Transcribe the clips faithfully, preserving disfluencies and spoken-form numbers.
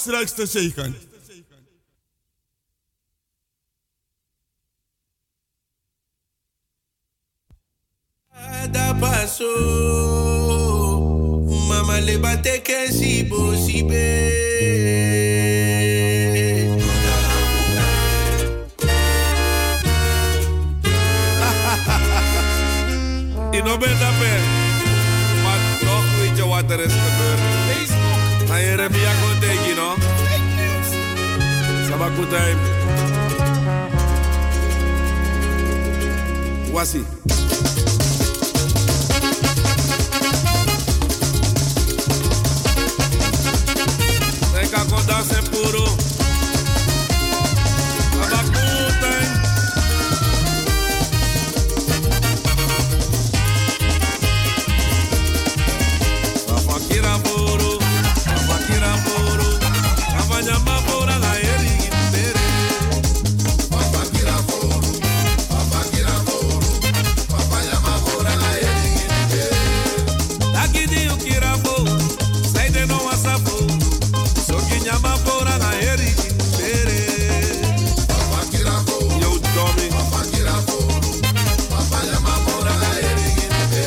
straks te zeker. Da paso, mama le bate que si bo si be. Je nog bent dat ben, maar toch weet je wat er is gebeurd. Facebook. En je hebt je gewoon tegen, no? Fake news. Sabakutai. Wasi. Tenga con danse puro. Sabakutai. Kira puro, apa kira puro, apa nyama pura la eri imbere. Apa kira puro, apa kira puro, apa nyama pura la eri imbere. Daqui de o kira puro, sai de no asapo, so que nyama pura la eri imbere. Apa kira puro, yo domi, apa kira puro, apa nyama pura la eri imbere.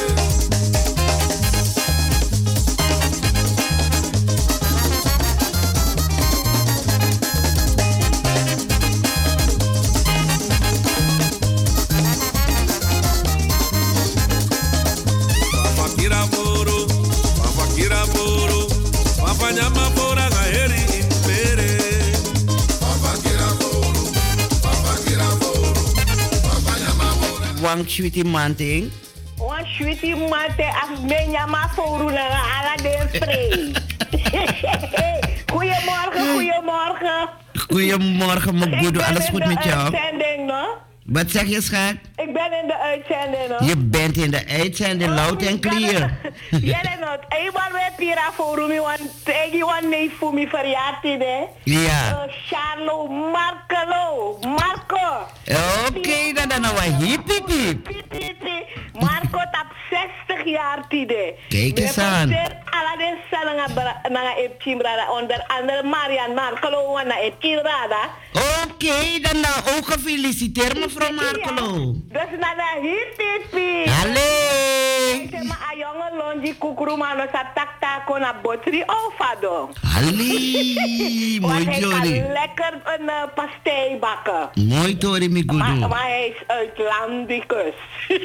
Nyama pora ga eri impere. Papa kira boro, papa kira boro, papa nyama pora. Wang sweetie manting. Wang sweetie mante af me nyama poro na ala de spray. Goedemorgen, goedemorgen. Goedemorgen, mijn goede. Alles goed met jou? Uitzending, no? Wat zeg je, schat? Ik ben in de uitzending, no? Je bent in de uitzending, oh, luid en clear. Jij nog, eenmaal weer pira voor me, want ik want nee voor me verjaardag, hè? Ja. Charlo, Marco, Marco. Oké, dan dan nou hip hip hip. Marco tap zestig jaar tide. Kijk eens aan. Alla den salanga na epchimbrada onder andere Marian Marco wana epchimbrada. Oké, dan nou ook gefeliciteerd mevrouw Marco. Dus na de hip hip hip. Allee. Zeg maar a jonge lonji kukuru mano sa tak tako na botri ofado. Allee, mooi Jody. Lekker een uh, pastei bakken. Mooi Tori mi gudu. Maar, maar hij is uitlandicus.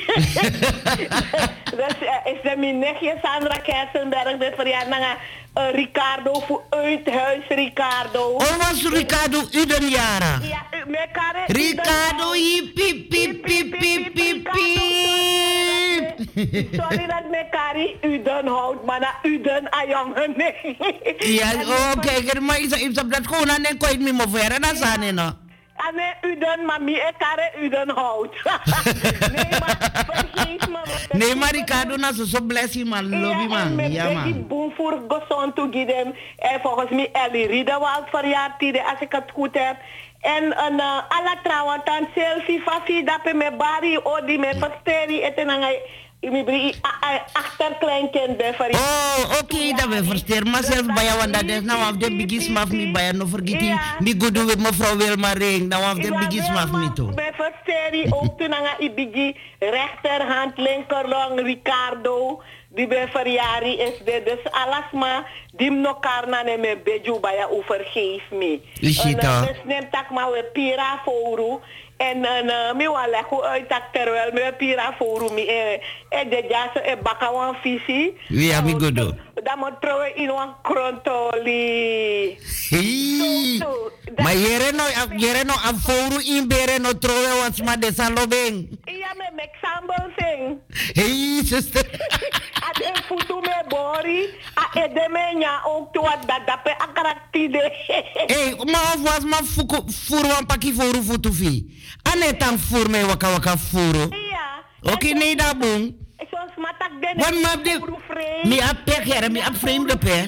Dus uh, is de mijn nichtje Sandra Kersenberg de verjaardag uh, Ricardo voor uithuis Ricardo. Oh, was Ricardo Uden jaren? Ja, mekare. Ricardo hip hip hip hip hip hip hip. Sorry dat mekari Uden houdt, maar na Uden a jongen nee. Ja, oh kijk, maar ik heb dat gewoon aan en kwijt me me verder dan zijn no. Ane Uden, mami, ik kan Uden houdt. Nee, maar vergeet me. Nee, maar Ricardo, na zo zo blessie man, lobby man. Ja man. Ik ben voor gezond toegedem. En volgens mij Ellie Riedewald verjaardag, als ik het goed heb. En een uh, alla trouwen dan selfie fafi dape me bari odi me pasteri eten angai mi bri achterkleinkind be verjaardag. Oh, oké, okay, dat we versteren. Maar zelf bij jou, want dat is nou af de bigis maf mi bij jou, no vergeten. Mi goede met mevrouw Wilma Ring, nou af de bigis maf mi toe. Be versteri ook toen anga ibigi rechterhand, linkerlong Ricardo. Die bij verjaardag is de, dus alles maar dim no karna ne me beju bij jou vergeef me. Is het toch? Dus neem tak maar we pira foru. En uh, mi wa leko uit tak terwijl me pira foru mi e e de jase e baka wan fisi. Ja, mi godo. Dan moet trouwen in wan krontoli. Hii. Maar jere no jere no a foru in bere no trouwen want ma de salobeng. Ja, me mek sambal sing. Hei, sister. Ade futu me bori, a edeme nya ook to wat dat dape akaraktide. Hey, ma was ma fuku furu wan paki foru futu fi. Ane tang fur me waka waka furu. Ja. Oké, okay, nee da boom. Zoals matak den. Wan ma de. Mi ap pek here, mi ap frame de pe.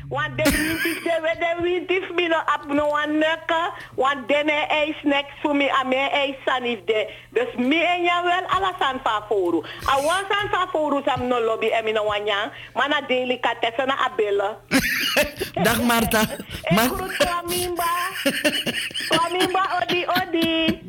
Want de wintief, de de wintief, mi no ap no an neka, want dene eis next voor mi, a me eis sanif de. Dus mi en ja wel alla san favoru. A wan san favoru sam no lobby en mi no wanyang, maar na delicatesse na abella. Dag Marta. Ik groet Kwamimba. Kwamimba, odi, odi.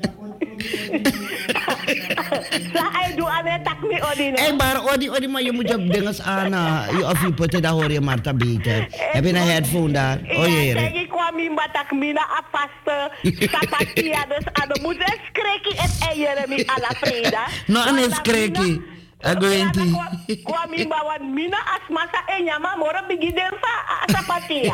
Sa ay doe ame tak mi odi. Eh, maar odi, odi, maar je moet je dinges aan. uh, Je of je putten, dan hoor je Marta beter. Heb je een headphone daar? Oh Ja, jere. zeg ik Kwamimba tak mina apaste. Sapatia, dus aan de moet een skrekkie et eieren mi alla freda. No, an is kreki. Agwenti. Kwamimba wan mina asmasa enyama moro bigiden fa sapatia.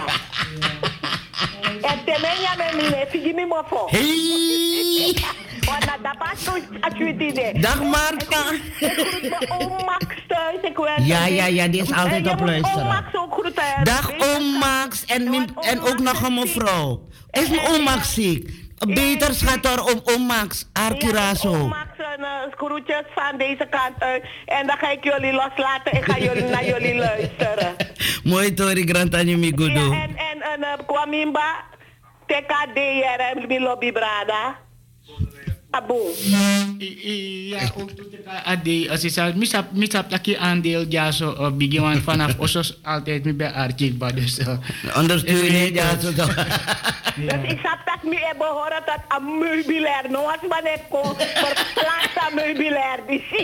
En temenya me mine figi mi mofo. Hey! Wana dapat atwitide. Dag Marta. Ik groet me oom Max thuis. Ik wens Ja, hem- ja, ja, die is altijd En op je moet luisteren. oom Max ook groeten. Dag Weet je oom dat? Max en, min- Want en oom ook Max nog een is ziek. mevrouw. Is mijn oom Max ziek? Beter schat er om oom Max, Ja, dus Arkirazo. oom Max en uh, groetjes van deze kant uit. En dan ga ik jullie loslaten. Ik ga jullie naar jullie luisteren. Mooi Tori Grantanje mi Ja, gudu. en, en, en uh, Kwamimba, T K D R M, mi lobby brada. Abu. I- i- Ja, ook toen ik ade, als je zei, misap, misap dat je aandeel ja zo uh, begin want vanaf osos altijd me bij Archie, dus uh, Ondersteuning, ja, zo toch. Dus ik zat dat me hebben horen dat een meubilair, no als man ik kon verplaatsen aan meubilair.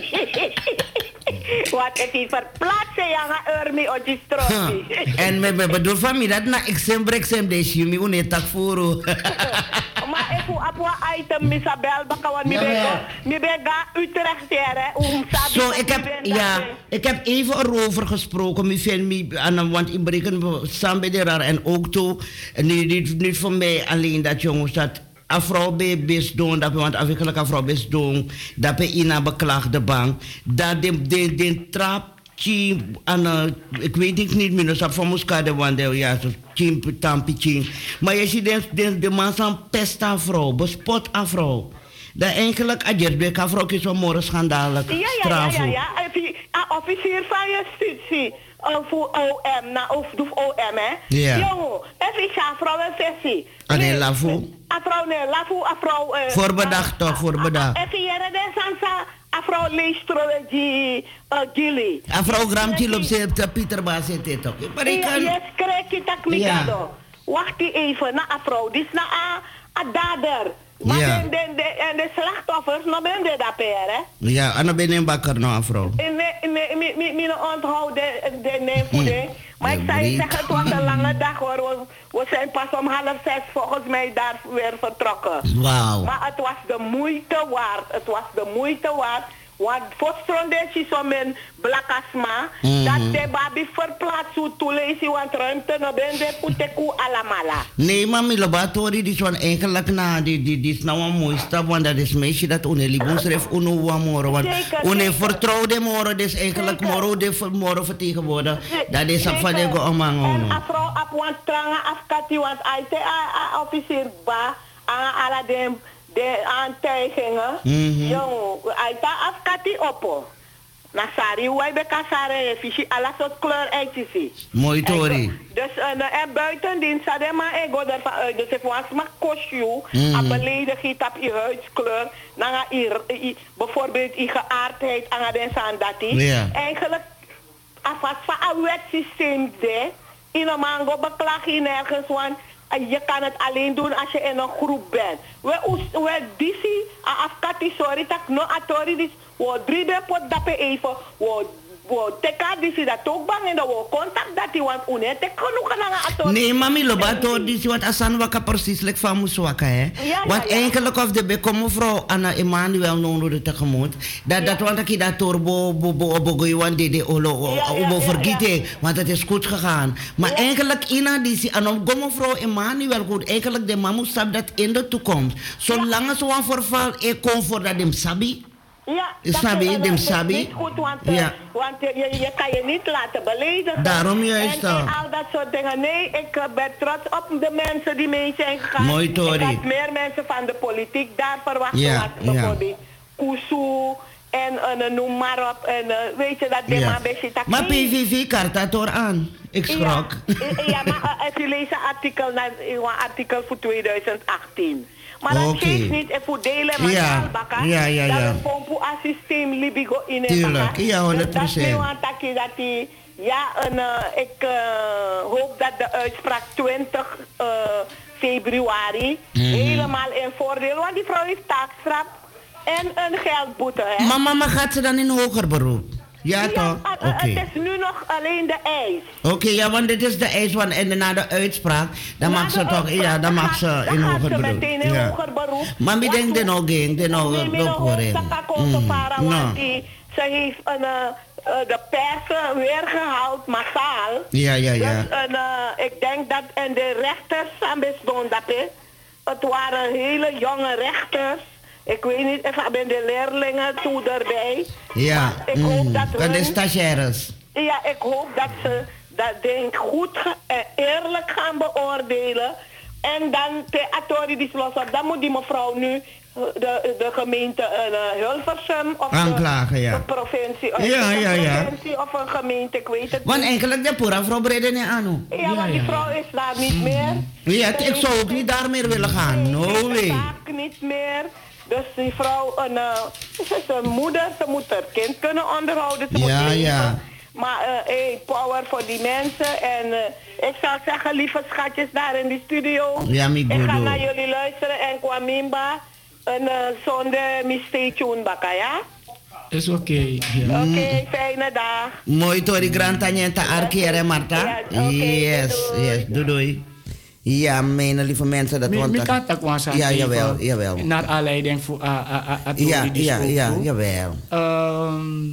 Wat het is verplaatsen, ja, ga er mee op die stroom. En me me bedoel van mij dat na ik sem brek sem de je mi une tak furu. Maar ik voel op wat item, Misabel, bakawan, mi bega, mi bega Utrecht, hè, om sabi. Zo, ik heb, ja, ik heb even erover gesproken. Mi vind mi, aan- want ik breken samen de raar en ook toe. En niet, niet, niet voor mij alleen dat jongens dat afro be best doen, dat we want afhankelijk afro best doen, dat we ina beklaagde bank, dat de de de trap chi aan uh, ik weet het niet meer, dat van Muscade wandel ja zo chim tampi chim. Maar je ziet de de de man zijn pest afro, bespot afro. Dat eigenlijk adjer de afro is zo morgen schandalig. Ja, ja, ja, strafo. ja, ja. Even, ah, officier van justitie. Uh, voor O M, na of doe O M, hè? Ja. Jongen, even ik ga vrouw een versie. Ah, nee, lafu. Afrouw, nee, lafu, afrouw. uh, Voorbedacht toch, voorbedacht. Even jere de sansa, afrouw leestro die uh, gili. Afro Gramtje op z'n Pieter Baas zit dit ook. Maar ik Ja, kan... yes, krijg je tak mikado. Wacht die even, na afrouw. Dit is na a, a dader. Maar Ja. de, de, de, en de slachtoffers, nou ben je dat per, hè? Ja, en dan ben je een bakker nou, Afro. Nee, nee, nee, nee, nee, onthoud de, de nee, voeding. Maar ik zou je zeggen, het was een lange dag hoor. We, we zijn pas om half zes volgens mij daar weer vertrokken. Wauw. Maar het was de moeite waard. Het was de moeite waard. Want voor strondeetje zo men blakasma, Mhm. dat de babi verplaatst hoe toelezen, want ruimte no ben de puteku alamala. Nee, maar mijn laboratorium die is van eigenlijk na, die, die, die is nou een mooie stap, want dat is meisje dat une libon schreef une wa moro. Want Zeker, une zeker. vertrouwde moro, dus eigenlijk Zeker. moro de ver- moro vertegenwoordigen. Dat is op van Zeker. de omang En ono. afro op want stranga afkati, want aite a officier ba, aan alle de, de aantijgingen. Mhm. Jong, aite afkati oppo. Na sari, wij be kasare, fishi, alla soort kleur eitjes. Mooi tori. Dus uh, en buitendien, sadema ego ervan uit. Dus if was maar kosju, Mhm. a belediging op je huidskleur, dan ga je i- bijvoorbeeld je geaardheid aan den sandati. Ja. Eigenlijk, afwas van een wetsysteem de, in een mango beklag je nergens, want uh, je kan het alleen doen als je in een groep bent. We us- we disi, a afkati sorry, tak no atori dis, we drie be pot dape even, we we teka disi dat ook bang en dat we contact dat die want une te genoeg aan atori. Nee, maar mijn laboratorium die is wat asan waka precies like van Muswaka, hè. Ja, Want ja, ja. eigenlijk of de bekomen vrouw Anna Emmanuel nono de tegemoet, dat dat want ik dat torbo bo bo bo go want de de olo Ja, ja, obo ja, vergeten, ja. want het is goed gegaan. Maar Ja. eigenlijk ina die si anom gomo vrouw Emmanuel goed, eigenlijk de mamu sab dat in de toekomst. Zolang er zo'n verval e comfort dat dem sabi. Ja, Is dat sabi, is- dem dat is sabi? niet goed, want, uh, Ja. want je, je, je kan je niet laten beledigen. Daarom juist en, en dan. al dat soort dingen. Nee, ik uh, ben trots op de mensen die mee zijn gegaan. Mooi, Tori. Ik had meer mensen van de politiek daar verwacht. Ja, zoals ja. bijvoorbeeld Kusu En uh, noem maar op. En uh, weet je dat de Ja. man bezit dat Maar P V V kaart dat door aan. Ik schrok. Ja, eh, ja, maar uh, als je leest een artikel, naar, een artikel voor twintig achttien. Maar dat Oké. geeft niet, en voor delen maar Ja. bakken. Ja, ja, ja. Dat is gewoon voor een systeem libigo in het Tuurlijk. bakken. Ja, honderd Dus dat procent. is want dat je dat die, ja, en, uh, ik uh, hoop dat de uitspraak twintig uh, februari Mhm. helemaal in voordeel, want die vrouw heeft taakstraf en een geldboete. Hè? Maar mama gaat ze dan in hoger beroep? Ja, Ja, toch? uh, Oké. uh, het is nu nog alleen de eis. Oké, ja, want dit is de eis van en na de uitspraak, dan Na mag de ze toch, uitspraak, ja, dan mag ze gaat- in dan gaat hoger ze beroep. meteen in Ja. hoger beroep. Maar wie Want denkt er toen- nog geen, de nog Nee, maar op erin? hoofdzaak para, Nou. want die, ze heeft een, uh, uh, de persen weer gehaald, massaal. Ja, ja, ja. Dus een, uh, ik denk dat, en de rechters zijn best doen dat, hè. Het waren hele jonge rechters. Ik weet niet, of hebben de leerlingen toe erbij. Ja, Maar ik hoop mm. dat Van de hun- stagiaires. Ja, ik hoop dat ze dat ding goed ge- en eerlijk gaan beoordelen. En dan de authority die los op, dan moet die mevrouw nu uh, de, de gemeente uh, Hilversum of Aanklagen, de, ja. de provincie, of Ja, een ja, ja. provincie of een gemeente, ik weet het Want niet. eigenlijk de pura vrouw breden niet aan. Ja, Ja, want die ja, vrouw is daar niet meer. Ja, Ze ik zou ook heeft- niet daar meer willen gaan. Nee, No ze heeft de way. taak niet meer. Dus die vrouw, een, uh, ze is een moeder, ze moet haar kind kunnen onderhouden. Ze Ja, moet leven. ja. Maar uh, hey, power voor die mensen. En uh, ik zou zeggen, lieve schatjes daar in die studio. Ja, mi ik ga goedo. naar jullie luisteren en Kwamimba. Een uh, zonde mi stay tuned bakka, ja? Is oké. Ja. Oké, fijne dag. Mooi Tori Grand Tanyenta Arkiere Marta. Ja, oké, Yes, doei. yes, doei doei. Ja, mijn lieve mensen, dat Mi, want mi dat- kan tak was aan Ja, even, jawel, jawel. Naar aanleiding voor a a a a Ja, die ja, spook ja, toe. jawel. Ehm,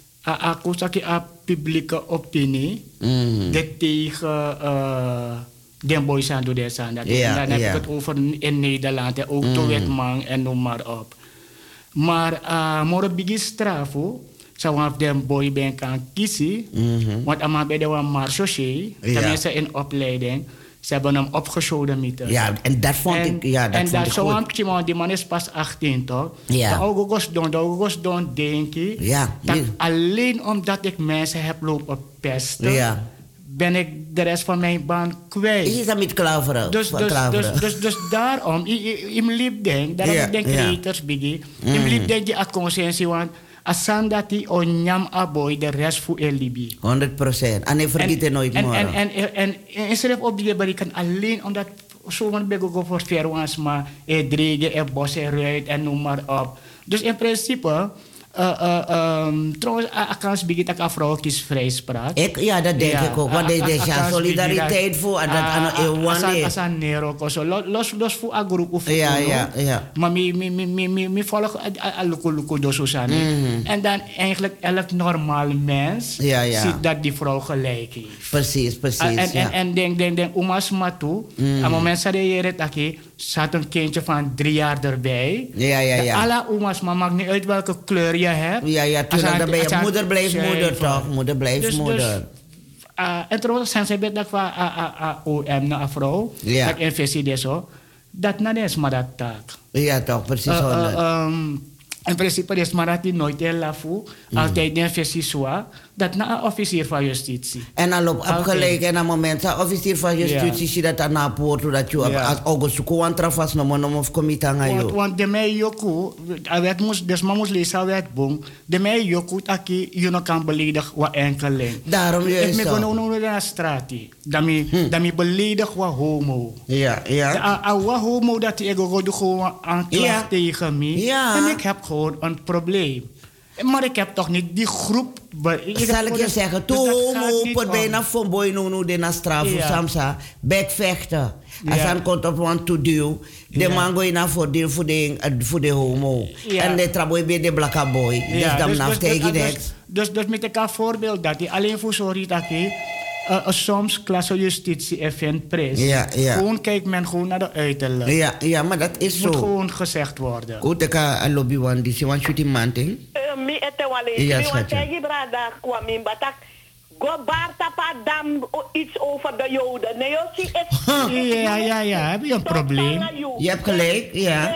a a kusaki a publieke opinie Mhm. de tegen uh, Den Boys aan de aan dat. Ja, En dan heb ja. ik het over in Nederland en ook mm. de wetman en noem maar op. Maar uh, moro bigi strafo zou af Den Boy ben kan kiezen, Mhm. want allemaal bij de marchosje, Ja. tenminste in opleiding, ze hebben hem opgeschoten met de- Ja, en dat vond en, ik, ja, dat en vond dat ik zo goed. aan die man is pas achttien toch? Ja. De augustus don, de augustus don denk ik. Ja, Dat nee. alleen omdat ik mensen heb lopen pesten, Ja. ben ik de rest van mijn baan kwijt. Is dat met klaveren? Dus, Van dus, dus, klaveren. dus, dus daarom, ik liep denk, daarom Ja, ik denk ja. creators biggie, ik liep denk die a conscientie, want asan dat die onyam aboy de rest voor el libi. honderd procent. En ik vergeet het nooit en, meer. en, en, en, en, en schrijf op die berichten alleen omdat zo'n bego go voor verwaans maar e dregen, e bossen ruit en noem maar op. Dus in principe, uh, uh, um, trouwens, ik kan begin dat ik vrouw kies vrijspraak. Ik, ja, dat denk Ja, ik ook. Want a- dit a- is a- ja a- solidariteit a- voor. En dat a- aan a- een asan- one asan nero ko so Lo- los los voor a groep of Ja, ja, ja. maar mi mi mi mi mi mi volg a luko luko do Susanne. En dan eigenlijk elk normaal mens Ja, ja. ziet dat die vrouw gelijk heeft. Precies, precies. Ah, en, ja. en, en denk, denk, denk, oma's matu, mm. aan moment dat je het aki, zat een kindje van drie jaar erbij. Ja, ja, ja. Alle oma's, maar maakt niet uit welke kleur je hebt. Ja, ja, Als tuurlijk. aan- Dan ben je als aan- moeder blijft zuiver. moeder, toch? Moeder blijft Dus- dus, moeder. Uh, en trouwens, zijn ze bij dat van O M naar een vrouw, Ja. dat investeert zo, dat na is maar dat taak. Ja, toch? Precies, Uh, uh, honderd. um, in principe is maar dat die nooit heel lafu, altijd investeert zo, dat na een officier van justitie. En dan loopt Oké. opgelijk en aan moment dat officier van justitie Ja. ziet dat aan na poort dat je Ja. als August ko trafas no monom of comité aan Want, jou. want de mij joku, wet moest, dus man moest lezen wet boom, de mij joku taki, je nog kan beledigen wat enkeling. Daarom Ik juist me zo. gewoon onder de straat, dat me, dat me beledig wat homo. Ja, ja. A, a wat homo dat ik gewoon aanklacht Ja. tegen me. Ja. En ik heb gewoon een probleem. Maar ik heb toch niet die groep. be- ik heb Zal ik gewoon- je zeggen, dus to dat gaat homo niet per om. bijna van boy no no de na straf Ja. samsa bekvechten. Als Ja. aan komt op want to do, de Ja. man go in voor de voor de voor de homo. Ja. En de traboy bij de blakke boy. Dus dan dus, naf dus, tegen dus, dat. dus, dus, dus met elkaar voorbeeld dat hij alleen voor sorry dat hij uh, soms klasse justitie even prijs. Ja, ja. Gewoon kijkt men gewoon naar de uiterlijk. Ja, ja, maar dat is Het moet zo. gewoon gezegd worden. Goed, ik ga een lobby want die want shooting man thing. Uh, mi ete wale. Ja, Mi want schatje. tegi brada kwam in batak. Go bar tapa dam o- iets over de Joden. Nee, joh, zie het. Ja, ja, ja. Heb je een probleem? Je hebt gelijk, ja.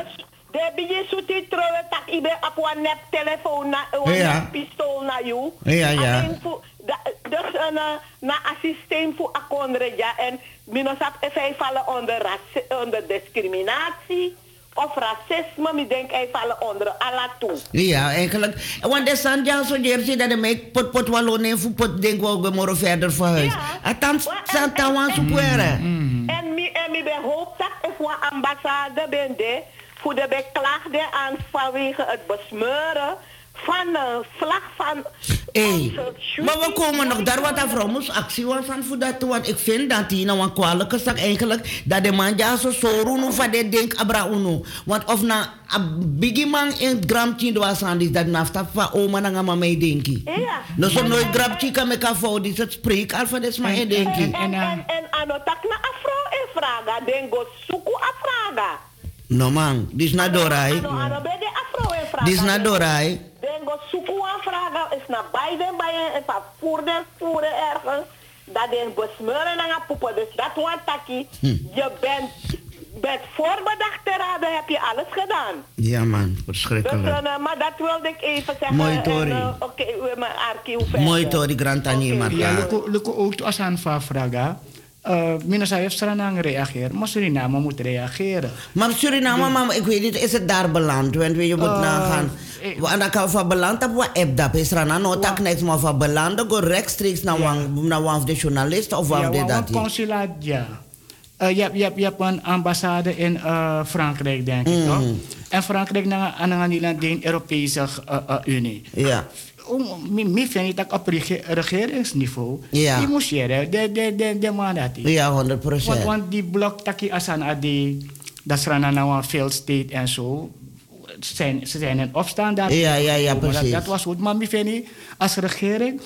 De bije suti trouwe tak ibe op een nep telefoon na een Ja. nep pistool na you. Ja, ja. Alleen voor da- dus een uh, na assistent voor akondre ja en minosap hij vallen onder raci- onder discriminatie of racisme. Mi denk hij vallen onder alla toe. Ja, eigenlijk. Want de Sanja zo jersey dat de meek pot pot wallone fu pot denk wel we morgen verder voor huis. Ja. Atam Maar- Santa en- wan en- supere. En mi en mi behoop dat ik voor ambassade ben de voor de beklaagde aan vanwege het besmeuren van de vlag van Hey, onze maar we komen nog daar wat shooting. vrouw moest actie was aan voor dat want ik vind dat die nou een kwalijke zak eigenlijk dat de man ja zo zo roen van de denk abra uno want of na een biggie man in gramtje was aan die dat nafta van oma na mama mee denki. Ja. No so En- nooit en- grapje kan met kafo die het spreek al van des maar En- denki. En, En, en, uh, en, en anotak na afro e vraga, dengo suku afraga. No man, dis na dorai. Ano, ano, be de afro e vraga. Dis na dorai. Dengo suku afraga is na beide bijen en van voerder voeren ergens. Dat den besmeuren aan een poepen. Dus dat want taki, je bent, bent voorbedacht te raden, heb je alles gedaan. Ja man, Dus, verschrikkelijk. uh, maar dat wilde ik even zeggen. Mooi, Tori. En, uh, Oké, okay, mijn archief verder. Mooi tori grantani Oké. okay. Ja, mata. luko luko ook als aan vraga. Uh, mina saya seranang reageren, maar Suriname moet reageren. Maar Suriname, mama, ik weet niet, is het daar beland? Want je moet Uh, nagaan. eh, We aan kan van beland op wat app dat is er nou tak niks maar van beland go rechtstreeks naar wan naar wan de journalist of wan Ja, de want dat. consulaat, ja. Uh, je, hebt, je, hebt, je hebt een ambassade in uh, Frankrijk, denk ik, toch? En Frankrijk na- aan aan die land de Europese uh, uh, Unie. Ja. Om, mi, mi vind ik dat op rege- regeringsniveau, Ja. die moest je de, de, de, de, de man dat die. Ja, honderd Want, procent. want die blok taki asan adi, dat is rana nou een failed state en zo. Zijn, ze zijn in opstand daar. Ja, ja, ja, Dat, precies. dat was goed. Maar mi vind ik, als regering,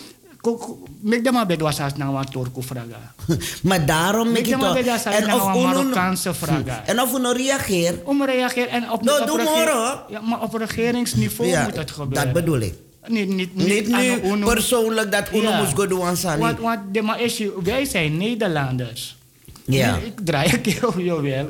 mek de maar bedwas als nou een Turko vraga. Maar daarom Weet ik je het maar toch. bij dat zijn nou een Marokkaanse vraag. En of we nou reageren. Om reageren en op, Nou, op doe regeer- maar, hoor. ja, maar op regeringsniveau Ja, moet het gebeuren. dat bedoel ik. Niet, niet, niet, Niet aan nu de UNO. persoonlijk dat Uno Ja. moest go doen aan Sani. Want, want de maar is, wij zijn Nederlanders. Ja. Ik draai een keer op jou wel.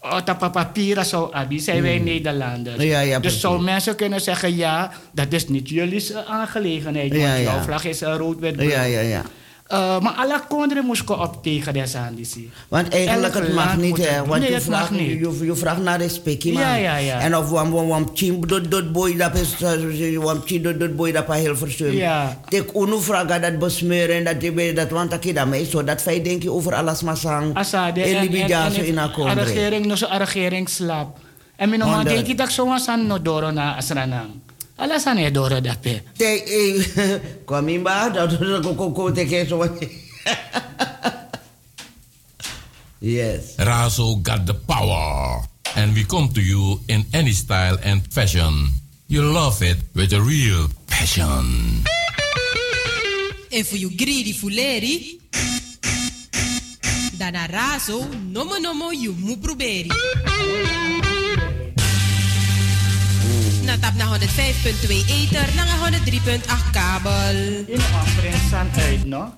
Op papieren zo, Abi, zijn wij Nederlanders. Ja, ja, dus precies. zou mensen kunnen zeggen, ja, dat is niet jullie uh, aangelegenheid. Ja, want ja. jouw vlag is uh, rood-wit-blauw. Ja, ja, ja. Uh, maar alle konderen moesten op tegen deze ambitie. Want eigenlijk Elk het mag land niet, moet hè. het- Want nee, je, het mag vraagt, niet. je, je vraagt naar respect, man. Ja, ja, ja. En of wam wam wam chim dot dot boy dat is uh, wam chim dot dot boy dat pa heel verstaan. Ja. Tek unu vragen dat besmeuren en dat je weet dat want ik dat mee zo dat wij denken over alles maar sang. Asade En en, en, libida en, zo in en haar a regering no so a regering slap. En min naman Honderd. denk ik dat zo san no doro na asranang. Ala san e doro dape. Te eh kwamimba dat ko ko ko te ke so. Yes. Razo got the power. And we come to you in any style and fashion. You love it with a real passion. En voor you greedy fuleri, dan arazo, nomo nomo you mu proberi. Na tap na honderdvijf komma twee ether, na honderddrie komma acht kabel. In een san uit, no?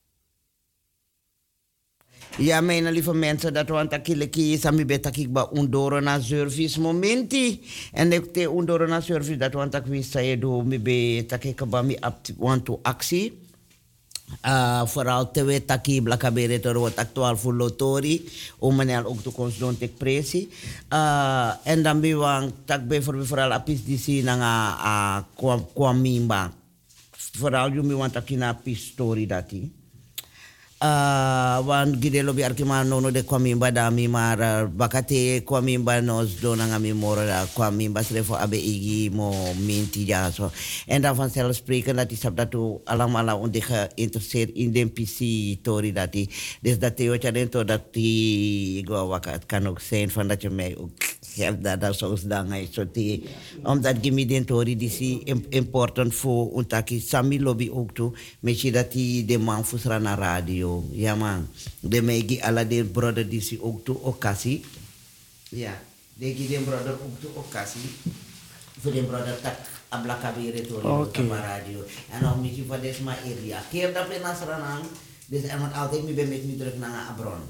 Ja, mijn lieve mensen, dat want akileki is aan beta kikba undoro na service momenti. En ik te undoro na service dat want ik wist dat je do mi be takikaba mi up want to actie. Uh, vooral te weten dat ik blakabere te wat actueel voor lotori, om meneer ook te constant te presi. Uh, en dan ben we tak bijvoorbeeld vooral apis die zien na a kwamimba. Vooral je mi want dat ik na apis story dat die. Uh, wan gidelo bi arkima nono de kwamimba dami maar uh, bakate kwamimba nos dona ngami mora kwamimba srefo abe igi mo minti ja so en dan vanzelfsprekend dat is dat to allemaal onde geïnteresseerd in de P C tori dat die dus dat je wat je dat die go wakat kan ook zijn van dat je mij ook helpt dat dat zo dan hij zo die omdat gimi den tori die si important voor untaki sami lobby ook toe met je dat die de man fusra na radio. Ja man, de megi ala de brother die si ook toe okasi. Ja, de gi de brother ook toe okasi. Voor de brother tak abla kabire to Oké. op radio. En dan moet je van deze maar area. Keer dat we nasranang, dus en want altijd me ben met me druk naar abron.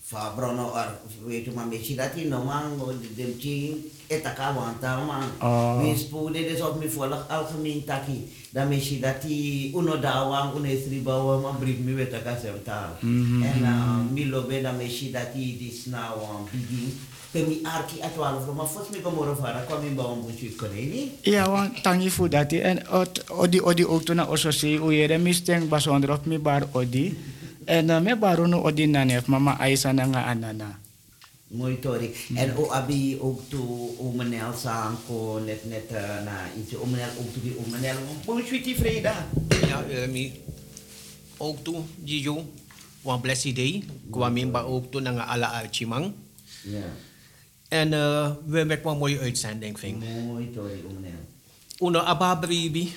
Fa brono ar weet je maar misschien dat hij no man dem ching etaka wanta man. Oh. We spoede dus op me volg algemeen taki. Dan misschien dat hij uno dawang uno esri bawa man brief me weta kasem taal. En uh, mi lobe dan misschien dat hij dis nou um, begin. Kami arki atwalo from afos mi komoro fara kwami ba un buchi koneni. Ja, want tangi fu dati en ot odi odi ook toen na ososi u yere misteng basonder op mi bar odi. En uh, me baro no odi nanef mama Aisa na nga anana. Mooi tori. En o abi ook to o menel sang ko net net uh, na iets o menel ook to die o menel. Buchi ti freda. Ja, Ermi. Ook toe, Gio. One blessed day. Kwamin ba ook toe na ala archimang. Ja. En uh, we maken een mooie uitzending, vind ik. Mooi tori o menel. Uno ababribi.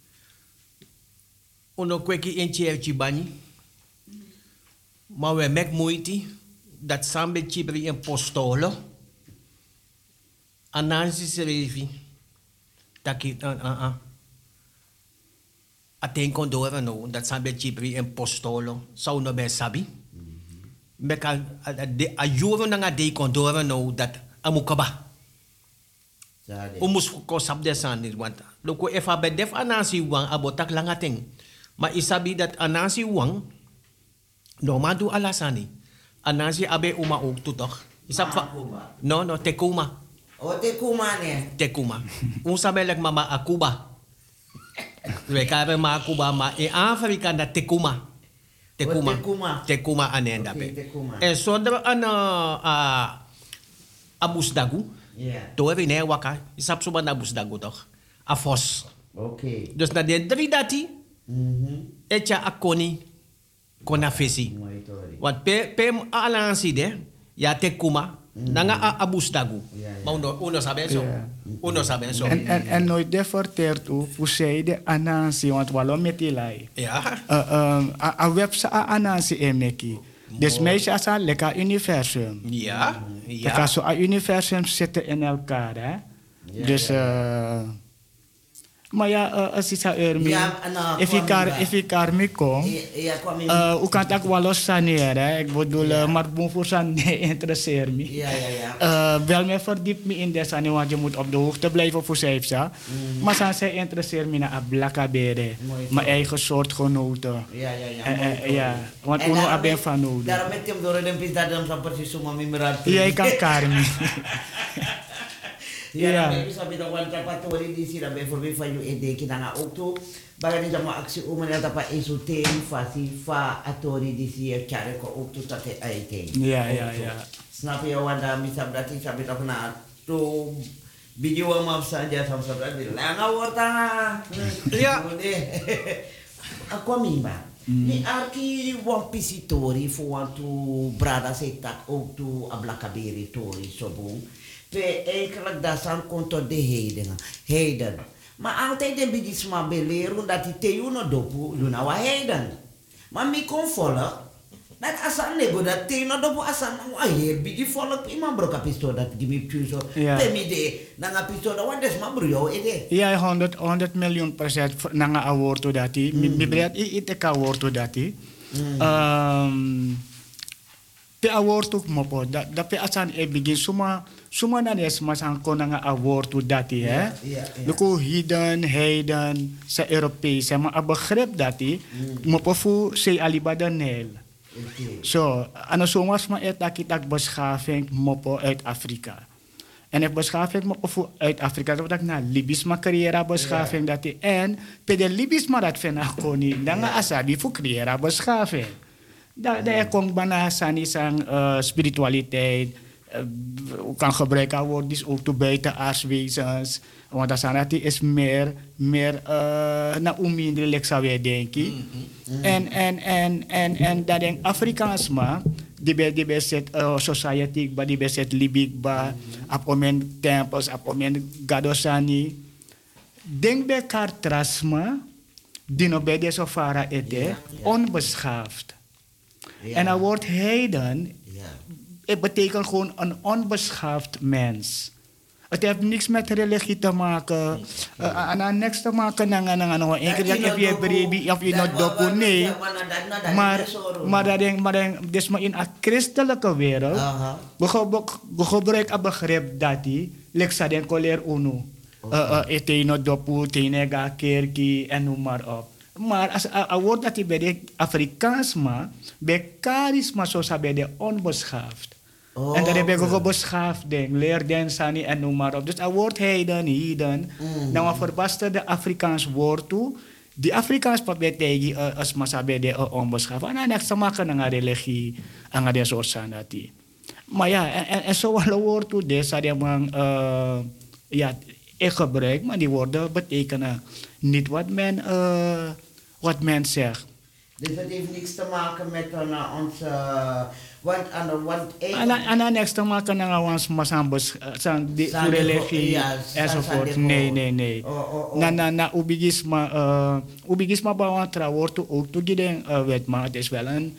Uno kweki in tjertje bani. Maar we maken moeite dat samen chibri in postolo. Anansi serevi. Taki uh uh uh. Aten kondora no dat samen chibri in postolo. Zou no be sabi. Meka a juro na nga de kondora no dat amukaba. Sade. Umus ko sab de sanir wanta. Loko efa bedef anansi wang abotak lang ating. Ma isabi dat anansi wang no madu alasani. Anansi abe uma og tutok. Isap fa. No no tekuma. O tekuma ne. Tekuma. Un sabi lag mama akuba. Rekare ma akuba ma e Afrika na tekuma. Tekuma. O tekuma. Tekuma anenda Okay, be. tekuma. E sodra ana a abusdagu. Yeah. Tori ne waka. Isap suba na abusdagu toch. A fos. Okay. Dus na de drie dati. Mhm. Echa akoni. Kona fesi. Mooi tori. Want pe pe alansi de ya tekuma. Nanga a abusdagu. Ja, ja. Maar uno uno sabe so. Ja. Uno sabe so. En en en nooit de verteerd u pusei de anansi want walo metilai. Ja. Uh, um, a, a website a anansi emeki. Dus meisje asa leka universum. Ja. Ja. Ja. Zo a universum zitten in elkaar hè. Ja, Dus ja, uh, maar ja, uh, als is er Ja, ano, if ik kwam er ba? if ik er mee kom. Ja, ja, kwam in. Uh, u kan het ook wel los saneren, hè. Ik bedoel, Ja. uh, maar boem voor san nee interesseert me. Ja, ja, ja. Uh, wel me verdiep me in deze sani, want je moet op de hoogte blijven voor zeef, ja. Mm. Maar san zij interesseert me naar a blakka bere, Mooi mijn zo. eigen soortgenoten. Ja, ja, ja. Eh, mooi eh, tori. ja, want En uno daarom aben met- van nodig. Daarom met hem door de pis dat hem zo precies zo mami merat. Jij kan karmi. Ja, Ja. dan bisa bida wan tapa tori di sira be for be fa yu ede ki nanga okto. Baga ni jama aksi o mena tapa esu tem fasi fa atori di si e kare ko okto tate aite. Ja, ja, ja. Snap je wanda bisa berarti sabi tak na to video ma saja sam sabra di langa warta. Ja. Ako mimba. Ni arki wan pisitori fu wan tu brada se tak okto ablakaberi tori sobong. Pe eigenlijk dat zijn konto de heden. Heden. Maar altijd een beetje sma beleren dat die te uno dopu luna wa heden. Maar mi kon volgen. Dat asan nego dat te uno dopu asan wa heden. Bigi volg iman broka pisto dat gimi puso. Ja. Pe mi de nanga pisto dat wat des ma bro ede. Ja, honderd, honderd miljoen procent nanga award to dati. Mi mi breed i ite ka award to dati. Um, pe award to mopo. Da da pe asan e begin suma suma na nes masang ko nanga award to dati hè. Ja, ja, ja. Luko hidden, heiden, sa Europese maar a begrip dati mopo fu se alibadanel. Okay. So, ano somas ma et akitak beschaving mopo uit Afrika. En ik beschaving mopo fu uit Afrika dat ik na Libisch ma carriera beschaving dati en pe de Libisch ma dat fena koni nanga asabi fu carriera beschaving. Da da kong bana sani sang uh, spiritualiteit uh, kan gebruiken wordt dus ook toe buiten aardwezens. Want dat sanati is meer meer uh, na umindre lek zou je denken. En en en en en dat denk Afrikaans ma die be die be set uh, society ba die be set libik ba apomen temples apomen gadosani. Denk bij kartrasma die no bij de sofara ete Ja, ja. onbeschaafd. Ja. En dat woord heiden, Ja. het betekent gewoon een onbeschaafd mens. Het heeft niks met religie te maken. Uh, en niks te maken met een keer dat je baby of je nog doku. Nee. Maar, maar dat is maar dus maar in een christelijke wereld. Uh-huh. We, ge, we gebruiken een begrip dat die, like sa den koler uno. Ete no dopu, tenega, kerki en noem maar op. Maar als een woord dat je bij de Afrikaans ma, bij charisma zo sa bij de onbeschaafd. Oh, en dat heb ik ook beschaafd, denk, leer den sani en noem maar op. Dus een woord heiden, heiden, mm. dan we verbasten de Afrikaans woord toe. Die Afrikaans pat betekent uh, als masa bij de uh, onbeschaafd. En dan echt maken naar religie, en de soort sanati. Maar ja, en, en, en zo alle woord toe, deze die man, uh, ja, ik gebruik, maar die woorden betekenen niet wat men, uh, wat men zegt. Dus het heeft niks te maken met uh, onze... Uh, want aan want en dan niks te maken met onze masambos, de religie enzovoort. Nee, nee, nee. Na na na ubigisma, uh, ubigisma bawaan trouwens ook toegeden wet, maar het is wel een,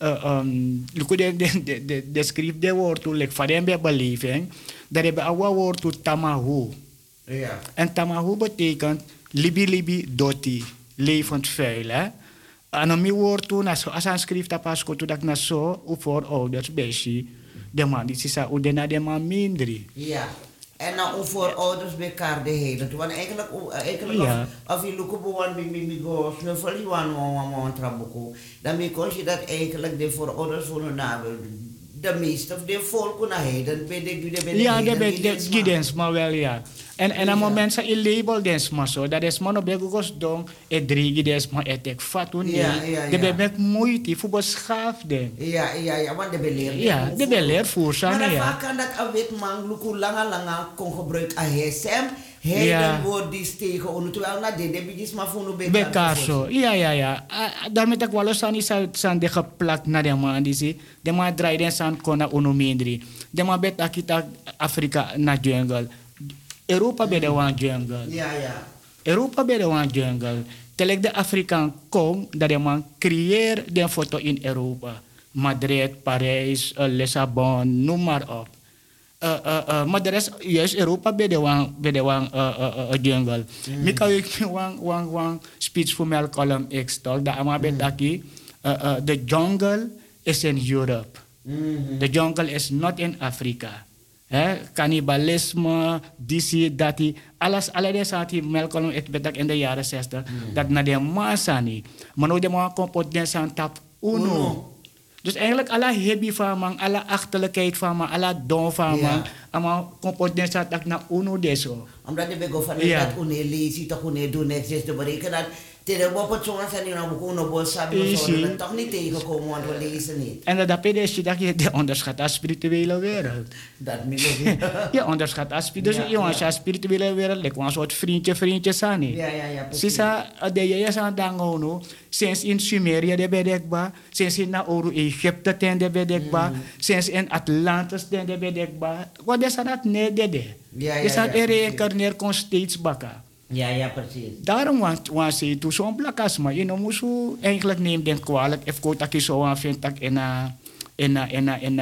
um, de de de de de schrift de woord toe, like van de beleving, dat hebben een woord toe tamahu. Ja. En tamahu betekent libi libi doti, levend vuil, hè. En dan mi woord toen, als een schrift dat pas komt, dat ik naar zo, of voor ouders, beetje, de man die zei, hoe de de man minder. Ja, en dan ook voor ouders bij elkaar de hele. Want eigenlijk, eigenlijk ja. Of je lukt op een bimi mi go, snuffel je aan een trabuco, dan kon je dat eigenlijk de voor ouders voor hun naam. De meeste of de volk naar heden, bij de de ja, de de guidance, maar wel ja. En en een moment ze in label des maar zo, dat is man op de gos dong, het drie des maar het ek fatun. Ja, ja, ja. De be met moeite voor beschaafd den. Ja, ja, ja, want de beleer. Ja, de beleer voor zijn ja. Maar vaak kan dat een wit man luku langa langa kon gebruik a H S M. Hij dan wordt die stegen onder terwijl na de debitjes maar voor nu bij Kaso. Ja, ja, ja. Daarmee dat wel eens aan is aan de geplakt naar de man die zie. De man draait en zijn kona ono mindri. De man bet akita Afrika na jungle. Europa bij de one jungle. Ja, ja. Europa bij de one jungle. Telek de Afrikaan kom dat de man creëert de foto in Europa. Madrid, Parijs, uh, Lissabon, noem maar op. Uh, uh, uh, maar de rest, juist Europa bij de one, bij de one uh, uh, uh, jungle. Mm. Ik kan je one, one, one speech voor mijn column X toch. Dat allemaal bij daki. The jungle is in Europe. Mm-hmm. The jungle is not in Afrika. Hè, cannibalisme, disi, dati, alles, alles dat die melkolom ik bedak in de jaren zestig, mm. dat naar de massa niet. Maar nu de man komt op de aan tap uno. uno. Dus eigenlijk alle hebi van man, alle achterlijkheid van man, alle dom van man, allemaal komt op de aan naar uno deso. Omdat de bego van dat une lezen, toch une doen niks is te berekenen dat de boppen zongen zijn in een boek bos sabi zo dat toch niet tegenkomen want we lezen niet. En dat is dat je de onderschat als spirituele wereld. Dat middel. Je onderschat als spirituele wereld. Dus je spirituele wereld, like een soort vriendje vriendje sani. Ja ja ja. Sisa de je is aan dango no, sinds in Sumeria de bedekba, sinds in Nauru Egypte ten de bedekba, sinds in Atlantis ten de bedekba. Wat is dat nee de de. Ja ja. Dus dat reïncarneer kon steeds bakken. Ja, ja, precies. Daarom was hij toen zo'n blakas, maar je moest eigenlijk neem den kwalijk. If ik dat zo aan vind dat in een in een in een in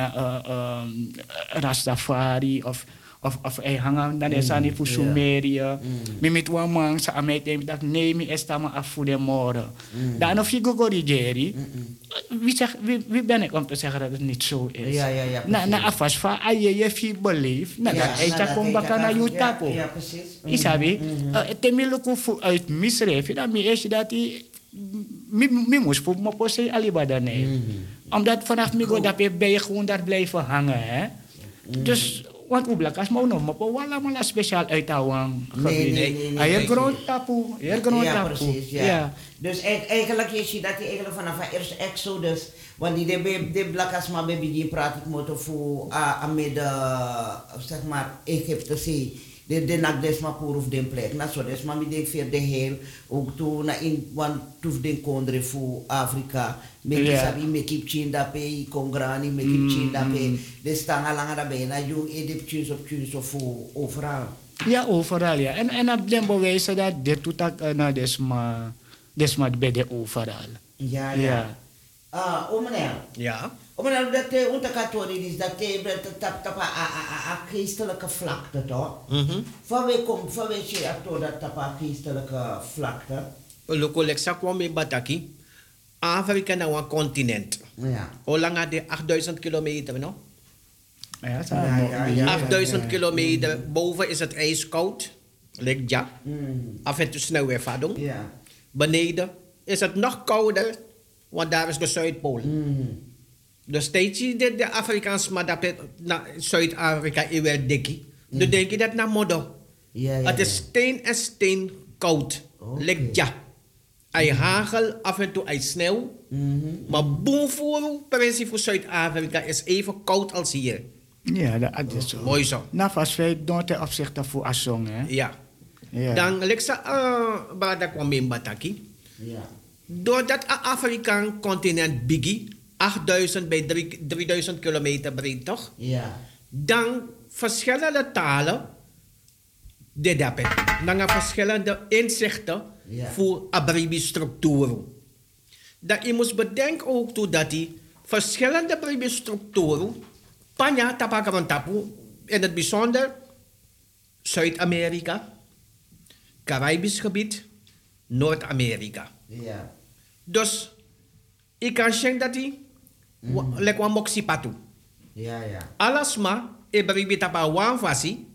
een Rastafari of of of hij hangen dan is aan die voor Sumeria. Me met een man sa amete dat neem je esta maar af voor de morgen. Dan of je go die Jerry. Wie zeg wie wie ben ik om te zeggen dat het niet zo is? Ja ja ja. Na na afas va aye je fi belief. Na dat hij dat kom baka na Utako. Ja precies. Isabi, temelo ko uit misref dat me is dat hij mi moest voor me posse alibada nee. Omdat vanaf me go dat ben je gewoon daar blijven hangen hè. Dus want u blakas mau no mapo wala mala speciaal uithouden gebied. Hij grond tapu, hij grond tapu. Precies, ja. ja. Dus eigenlijk is je dat je eigenlijk vanaf de eerste Exodus, want die de de blakas maar baby die praat ik moet voor aan met zeg maar Egypte zie. De de nak des maar voor of den plek. Na zo des maar mi denk voor de heel ook toe na in want toe den kondre voor Afrika. Meki sabi meki chinda pe kongrani meki chinda pe. De staan al langer daarbij na jong edipjes op tjus of overal. Ja, overal ja. En en op den bewijzen dat dit doet dat na des maar des maar bij de overal. Ja ja. Ah, oh meneer. Ja. Omdat dat de ontakatori is, dat de tap tap a geestelijke vlakte toch? Van wie komt, van wie je actor dat tap a geestelijke vlakte? Loko leksa kwam in Bataki. Afrika na een continent. Ja. Hoe lang had die achtduizend kilometer, no? Ja, dat Ja, ja, ja. achtduizend kilometer. Boven is het ijskoud. Lijkt ja. Mm. Af en toe snel weer vadong. Ja. Beneden is het nog kouder, want daar is de Zuidpool. Mm. Dus steeds je de, de Afrikaans, maar dat het naar Zuid-Afrika is wel dikkie. Dan denk je dat naar modder. Ja, ja, Het is ja. steen en steen koud. Oké. Lijkt ja. Hij hagel, af en toe hij sneeuw. Mhm. Maar bovenvoer, precies voor Zuid-Afrika, is even koud als hier. Ja, dat is zo. Mooi zo. Nou, vast feit, don't ten opzichte voor Assong, hè? Ja. Ja. Dan, leksa, uh, waar kwam in Bataki. Ja. Doordat het Afrikaan continent biggie, achtduizend bij drieduizend kilometer breed toch? Ja. Dan verschillende talen, dit heb ik. Dan verschillende inzichten Ja. voor abribi-structuren. Dat je moet bedenken ook toe dat die verschillende abribi-structuren, panja tapakarantapu, in het bijzonder Zuid-Amerika, Caribisch gebied, Noord-Amerika. Ja. Dus ik kan zeggen dat die Mhm. lekwa moksipatu. Ja, ja. Alles maar e beribi tapa wan fasi,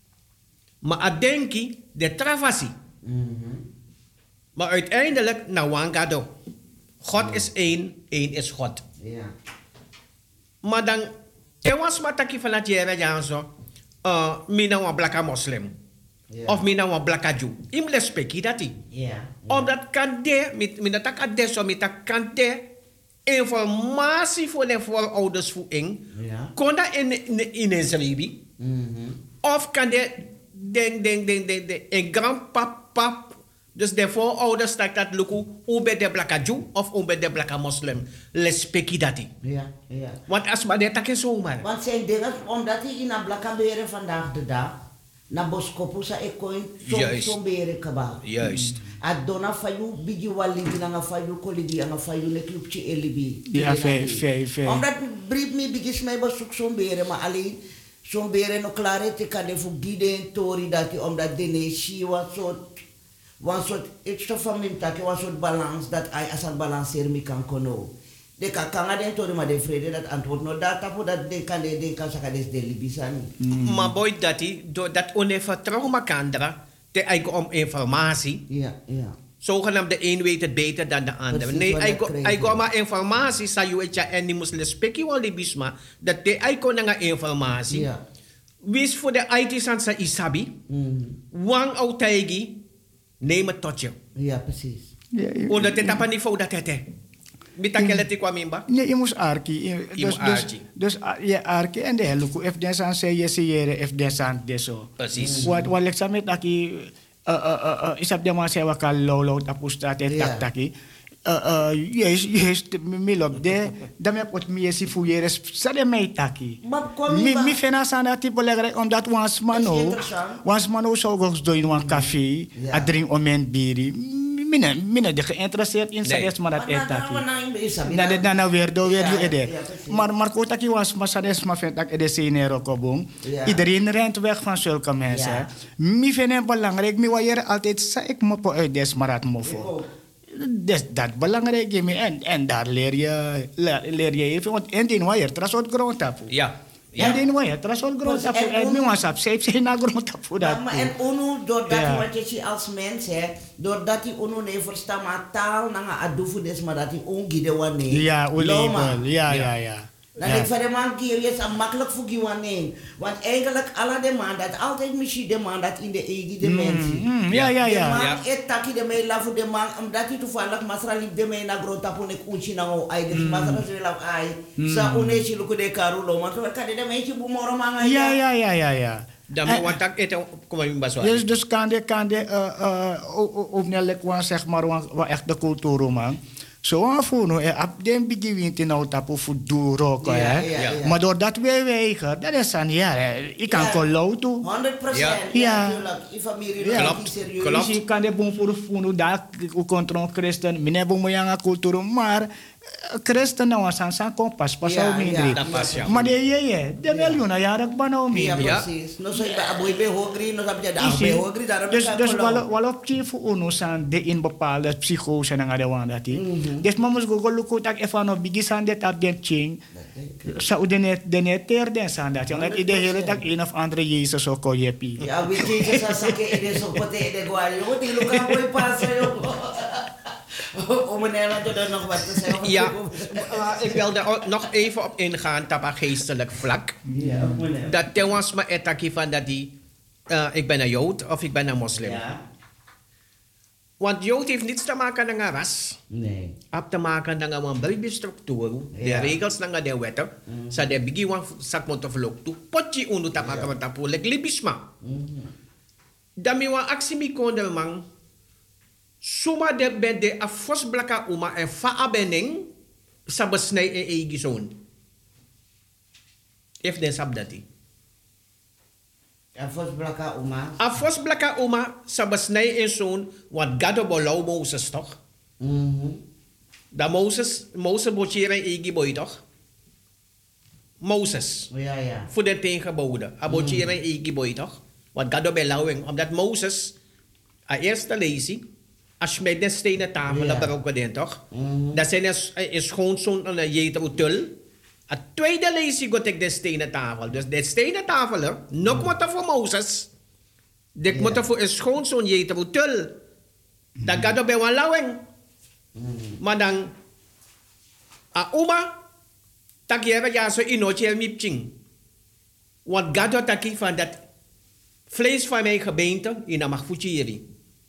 maar adenki de travasi. Mhm. Maar uiteindelijk na wan gado. God is één, één is God. Ja. Maar dan, e was maar taki van het jere jaan zo, uh, mina wan blaka moslim. Ja. Of mina wan blaka Jew. Im le speki dati. Ja. Omdat kan de, met mina tak ade so, met tak kan de, informatie voor de voorouders voor in, Ja. kon dat in, in, in een zribi, Mhm. of kan de, den, den, den, den, den, een grandpap, pap, dus de voorouders dat dat luku, hoe bij de blaka Jew of hoe bij de blaka moslim, les speki dati. Ja, ja. Want als maar dat is zomaar. Want zijn dingen, omdat hij in een Blakaberen vandaag de dag, na Boskopusa e coin, Juist. zo'n beren kaba. Juist. A dona fayu bigi walibi na fayu koligi na fayu ne klupchi elibi. Ja, fei, fei, fei. Omdat brief me bigis mij bezoek zo'n beren, maar alleen zo'n beren no klare te kan de voor gide en tori dat hij omdat de neshi wat soort, wat soort, ik stof van mijn tak, wat soort balans dat hij als een balanceer me kan kono. De kan kan den tori maar de vrede dat antwoord no dat tapo dat de kan de de kan saka des de libisani. Maar boy dati, doordat onvertrouwen makandra, te eigen om informatie. Ja, ja. Zogenaamd de een weet het beter dan de ander. Precies, Nee, wat ik dat krijg je. ga maar informatie sa je het ja en die moest speki wel die bisma dat de ik na informatie. Ja. Wis voor de I T san sa isabi, Mhm. wang autegi, neem het tot je. Ja, precies. Ja, je- Omdat het apa niveau dat het. Bitakele ti kwa mimba. Nee, je moest arki. Je- Je Dus, moet dus, arki. dus ah, je arki en de hele koe. If desan se je se jere, if desan deso. Precies. Wat wat lek samet aki, uh, uh, uh, uh, isap de man se wakal lolo tapustat en Ja. tak taki. Uh, uh, yes, yes, milop de, dame pot mi esi fuyere, sa de mei taki. Maar kom je Mi, maar- mi fena san dat type lekker, omdat wans Dat is mano, interessant. wans mano zo gogs doen in een café, Ja. a drink omen biri. Mine, mine de geïnteresseerd in sa Nee. des maar dat Maar et dan- taki. dan- dan- dan- isabi Na na- de dana weer do weer Ja, you ede. ja, precies. Maar maar kota ki was masades ma vet ak ede senero kobong. Ja. Iedereen rent weg van zulke mensen. Ja. Mi vinden belangrijk, mi waier altijd sa ik mo po uit des marat mo Ik voor. ook. Des dat belangrijk is en en daar leer je leer, leer je even want en die waier trasot grond tapu. Ja. En Ja. die waier trasot grond Dus tapu en en mi om- was op safe zijn na grond tapu dat. Maar, maar en unu, doordat Ja. je wat je ziet als mens, hè, doordat hij unu ne verstaan, maar taal, na nga adufu des, maar dat hij ongide wane. Ja, o Loma. label. Ja, ja, ja. Dan Ja. ik van de man die is aan makkelijk voor die wane. Want eigenlijk alle de man dat altijd misschien de man dat in de eigen dimensie. mm, ja, ja, ja. De man Ja. et taki de mij la voor de man, omdat hij toevallig masra liep de mij na grond tapu nek unchi na o ai. Dus masra ze la ai. Sa unechi luku de karulo. Maar zo kan de meisje bumoro manga. Ja, ja, ja, ja, ja. Dan Eh, moet want tak eten kom mimba zo. Dus, dus kan de, kan de, uh, uh, op nelek wan zeg maar, wan, wan echt de cultuur man. Zo aan voelen, eh, op den begin te nou tapu voor duro, Ja, hè. ja, ja. Maar doordat wij wegen, dat is aan ja, hè. Ik kan Ja. kolou toe. honderd procent. Ja. Ja, Ja. natuurlijk. Die familie Ja. ja. Klopt. serieus. Klopt. Dus je kan de boom voor de voelen, daar, u controle christen, meneer boem yang cultuur, maar Christen nou aan zijn kompas, pas Ja, ook niet ja. drie. Dat pas, ja. Maar de je je, de miljoenen jaren ban nou Ja, meer. Ja. precies. No so iba aboy be hogri, no sabi da Isi. aboy hogri, daarom Dus, is dus dat wel, wel op je voor ons aan de in bepaalde psychose en aan de dat die. Dus maar moest go look out even op bigis aan dit op den ching. Zou de net de net ter den aan dat. Want ik de hele dag een of andere Jezus ook kon je pi. Ja, weet je, je sa sake ide so pote ide gwari. Yo, di luka boy pasa yo. O meneer, wat je dan nog wat te zeggen? Ja, uh, ik wil daar nog even op ingaan, op een geestelijk vlak. Ja, meneer. Dat tewens me etaki van dat die, uh, ik ben een Jood of ik ben een moslim. Ja. Want Jood heeft niets te maken met een ras. Nee. Heeft te maken met een babystructuur, de Ja. regels en de wetten. Sa de bigi wan sak mo te vlog tu. Potje unu te maken met tapu, lek libisma. Dan mi wan actie mi kondel man. Suma de ben de afos blaka uma en fa abening sa besnij en eigen zoon. If den sab dati. Ja, fos blaka uma. Afos blaka uma sa besnij en zoon wat gado belau Moses toch? Mhm. Da Moses, Moses botjere en eigen boy toch? Moses. Ja, ja. Voor de tien geboden. Abotjere en eigen boy toch? Wat gado belauwing. Omdat Moses, a eerste lezie, als je met de stenen tafel, Ja. dat ook wel in toch? Mhm. Dat zijn een schoonzoon en een Jethro tul. A tweede lezie gaat ik de stenen tafel. Dus de stenen tafel, nog moet er voor Mozes. Dik moet er voor een schoonzoon Jethro tul. Dat gaat op bij een lauwing. Maar dan, a oma, tak je ja zo inotje mipching. Want gaat dat taki van dat vlees van mijn gebeente in een magfutjeri.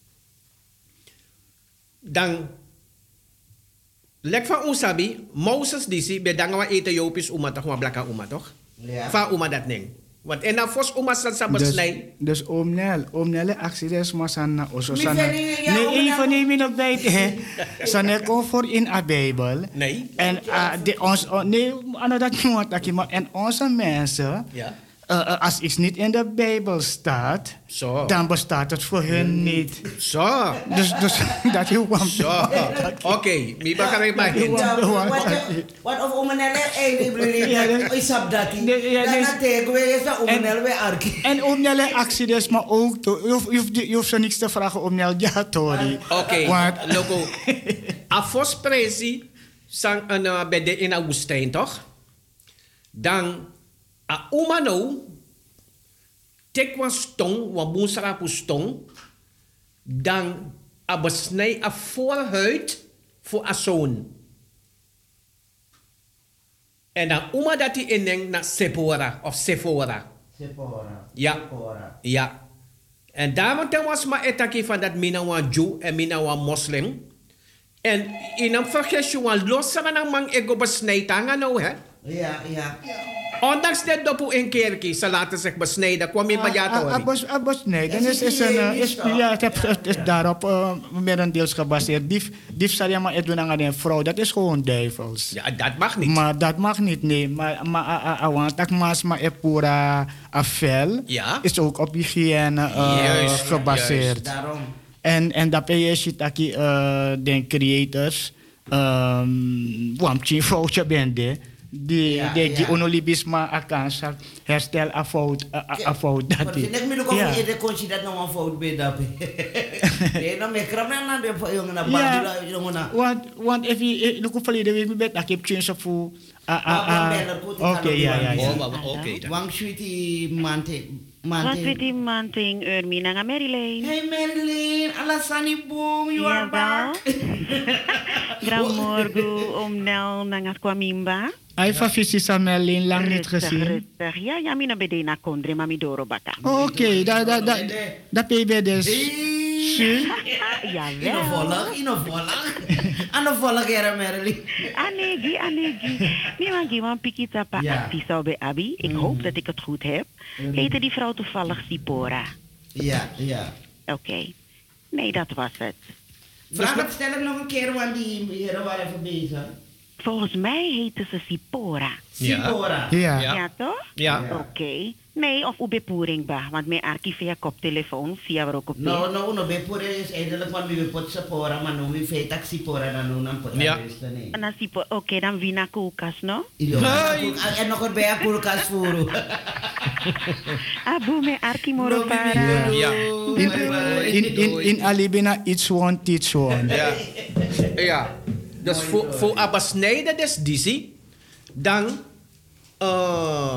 Dan, lek van Usabi, Moses disi, bedanga wa Ethiopisch uma toch, wa blaka uma toch? Ja. Van uma dat ning. Want en dan fos uma sa sa Dus, besnij. dus oom Nel, oom Nel accidents maar sana oso Mi sana. veni, ja, Nee, oom Nel. even neem je op bij het. Sana kom voor in a Bijbel. Nee. En uh, de, ons, oh, nee, ano dat je moet dat je maar en onze mensen, Ja. uh, uh, als iets niet in de Bijbel staat, Zo. dan bestaat het voor hun niet. Zo. Dus, dus dat je want. Zo. Oké, mi baka ik maar hin. Ja, Wat- wat je- wat of omenele eh di beli Ja, ya dus- isap dati. Nee, ja, Dan dus- na te gue sa omenele we arki. En oom Nel accidents maar ook, to- je hoeft, je hoeft, je hoeft ze niks te vragen oom Nel, ja Tori. Oké, Want- logo. Afos presi sang een uh, bij de in een woestijn toch? Dan a umano tek wan stong, wan boensra pu stong, dan a besnij a voorhuid voor a zoon. En dan uma dat die ineng na Sephora of Sephora. Sepora. Ja. Sepora. Ja. En daarom ten was maar etaki van dat mina wan Jew en mina wan moslim. En in een vergesje wan lossen aan man ego besnijden nou hè. Ja, ja. Ondanks dat dopo een keertje ze laten zich besnijden kwam je bij jou Ah, ah, Abos, abos, nee. Dan is, is een, eh, is, ja, het heb- het is daarop uh, merendeels gebaseerd. Dief, dief zal je maar het doen aan een vrouw. Dat is gewoon duivels. Ja, dat mag niet. Maar dat mag niet, nee. Maar, maar ah, ah, ah, want dat maas maar een pura afel Ja. is ook op hygiëne uh, Juist, gebaseerd. Daarom. En, en dat ben je ziet dat je uh, de creators, um, want je foutje bent de, die Ja, die ja. die onolibisma akan sa herstel a fout a- a a fout dat Maar die. nek mi ko Ja. e de konsi dat no fout be da be. E no me kramna na de yung na Ja, bandula yung na. want want if je look op verleden week bet dat ik heb change voor a a Ah, a. bellen, goed, ik Oké, ga ja nog ja doen. ja. Oh, maar- oké dan. Wang sweetie mante Wat mante. weet die man ting Urmina nga Marilyn? Hey Marilyn, alasani boom, you are Ja, wel. back. Grand morgen om Nel nangat kwamimba. Hij van visie Samelin lang niet Rustig, gezien. rustig. Ja, ja, mina bede na kondre mami doro baka. Oké, dat dat dat dat ben je dus. Zie? Ja, Ino wel. volg, ino volg. Ano volg era Marilyn? Anegi, anegi. Mi man giwan pikita pa Ja. artisa bij Abi. Ik hoop dat ik het goed heb. Heette die vrouw toevallig Sipora? Ja, ja. Oké. Nee, dat was het. Vraag het stel ik nog een keer, want die heren waren even bezig. Volgens mij heette ze Sipora. Ja. Sipora. Ja. Ja. Ja, toch? Ja. Oké. Nee, of ube poering ba. Want mijn arki via koptelefoon, via waar ook op. No, no, no, bepure is eindelijk want we pot sepora, maar no, we feit taxi pora na no nam pot. Ja. En dan zie je, oké, dan wina koelkast, no? En nog wat bij een koelkast voeren. Abu, mijn arki moro para. Ja. In, in, in, in Alibina, iets one, teach one. Ja. Ja. Dus voor, voor een besnijden des disi, dan... Uh,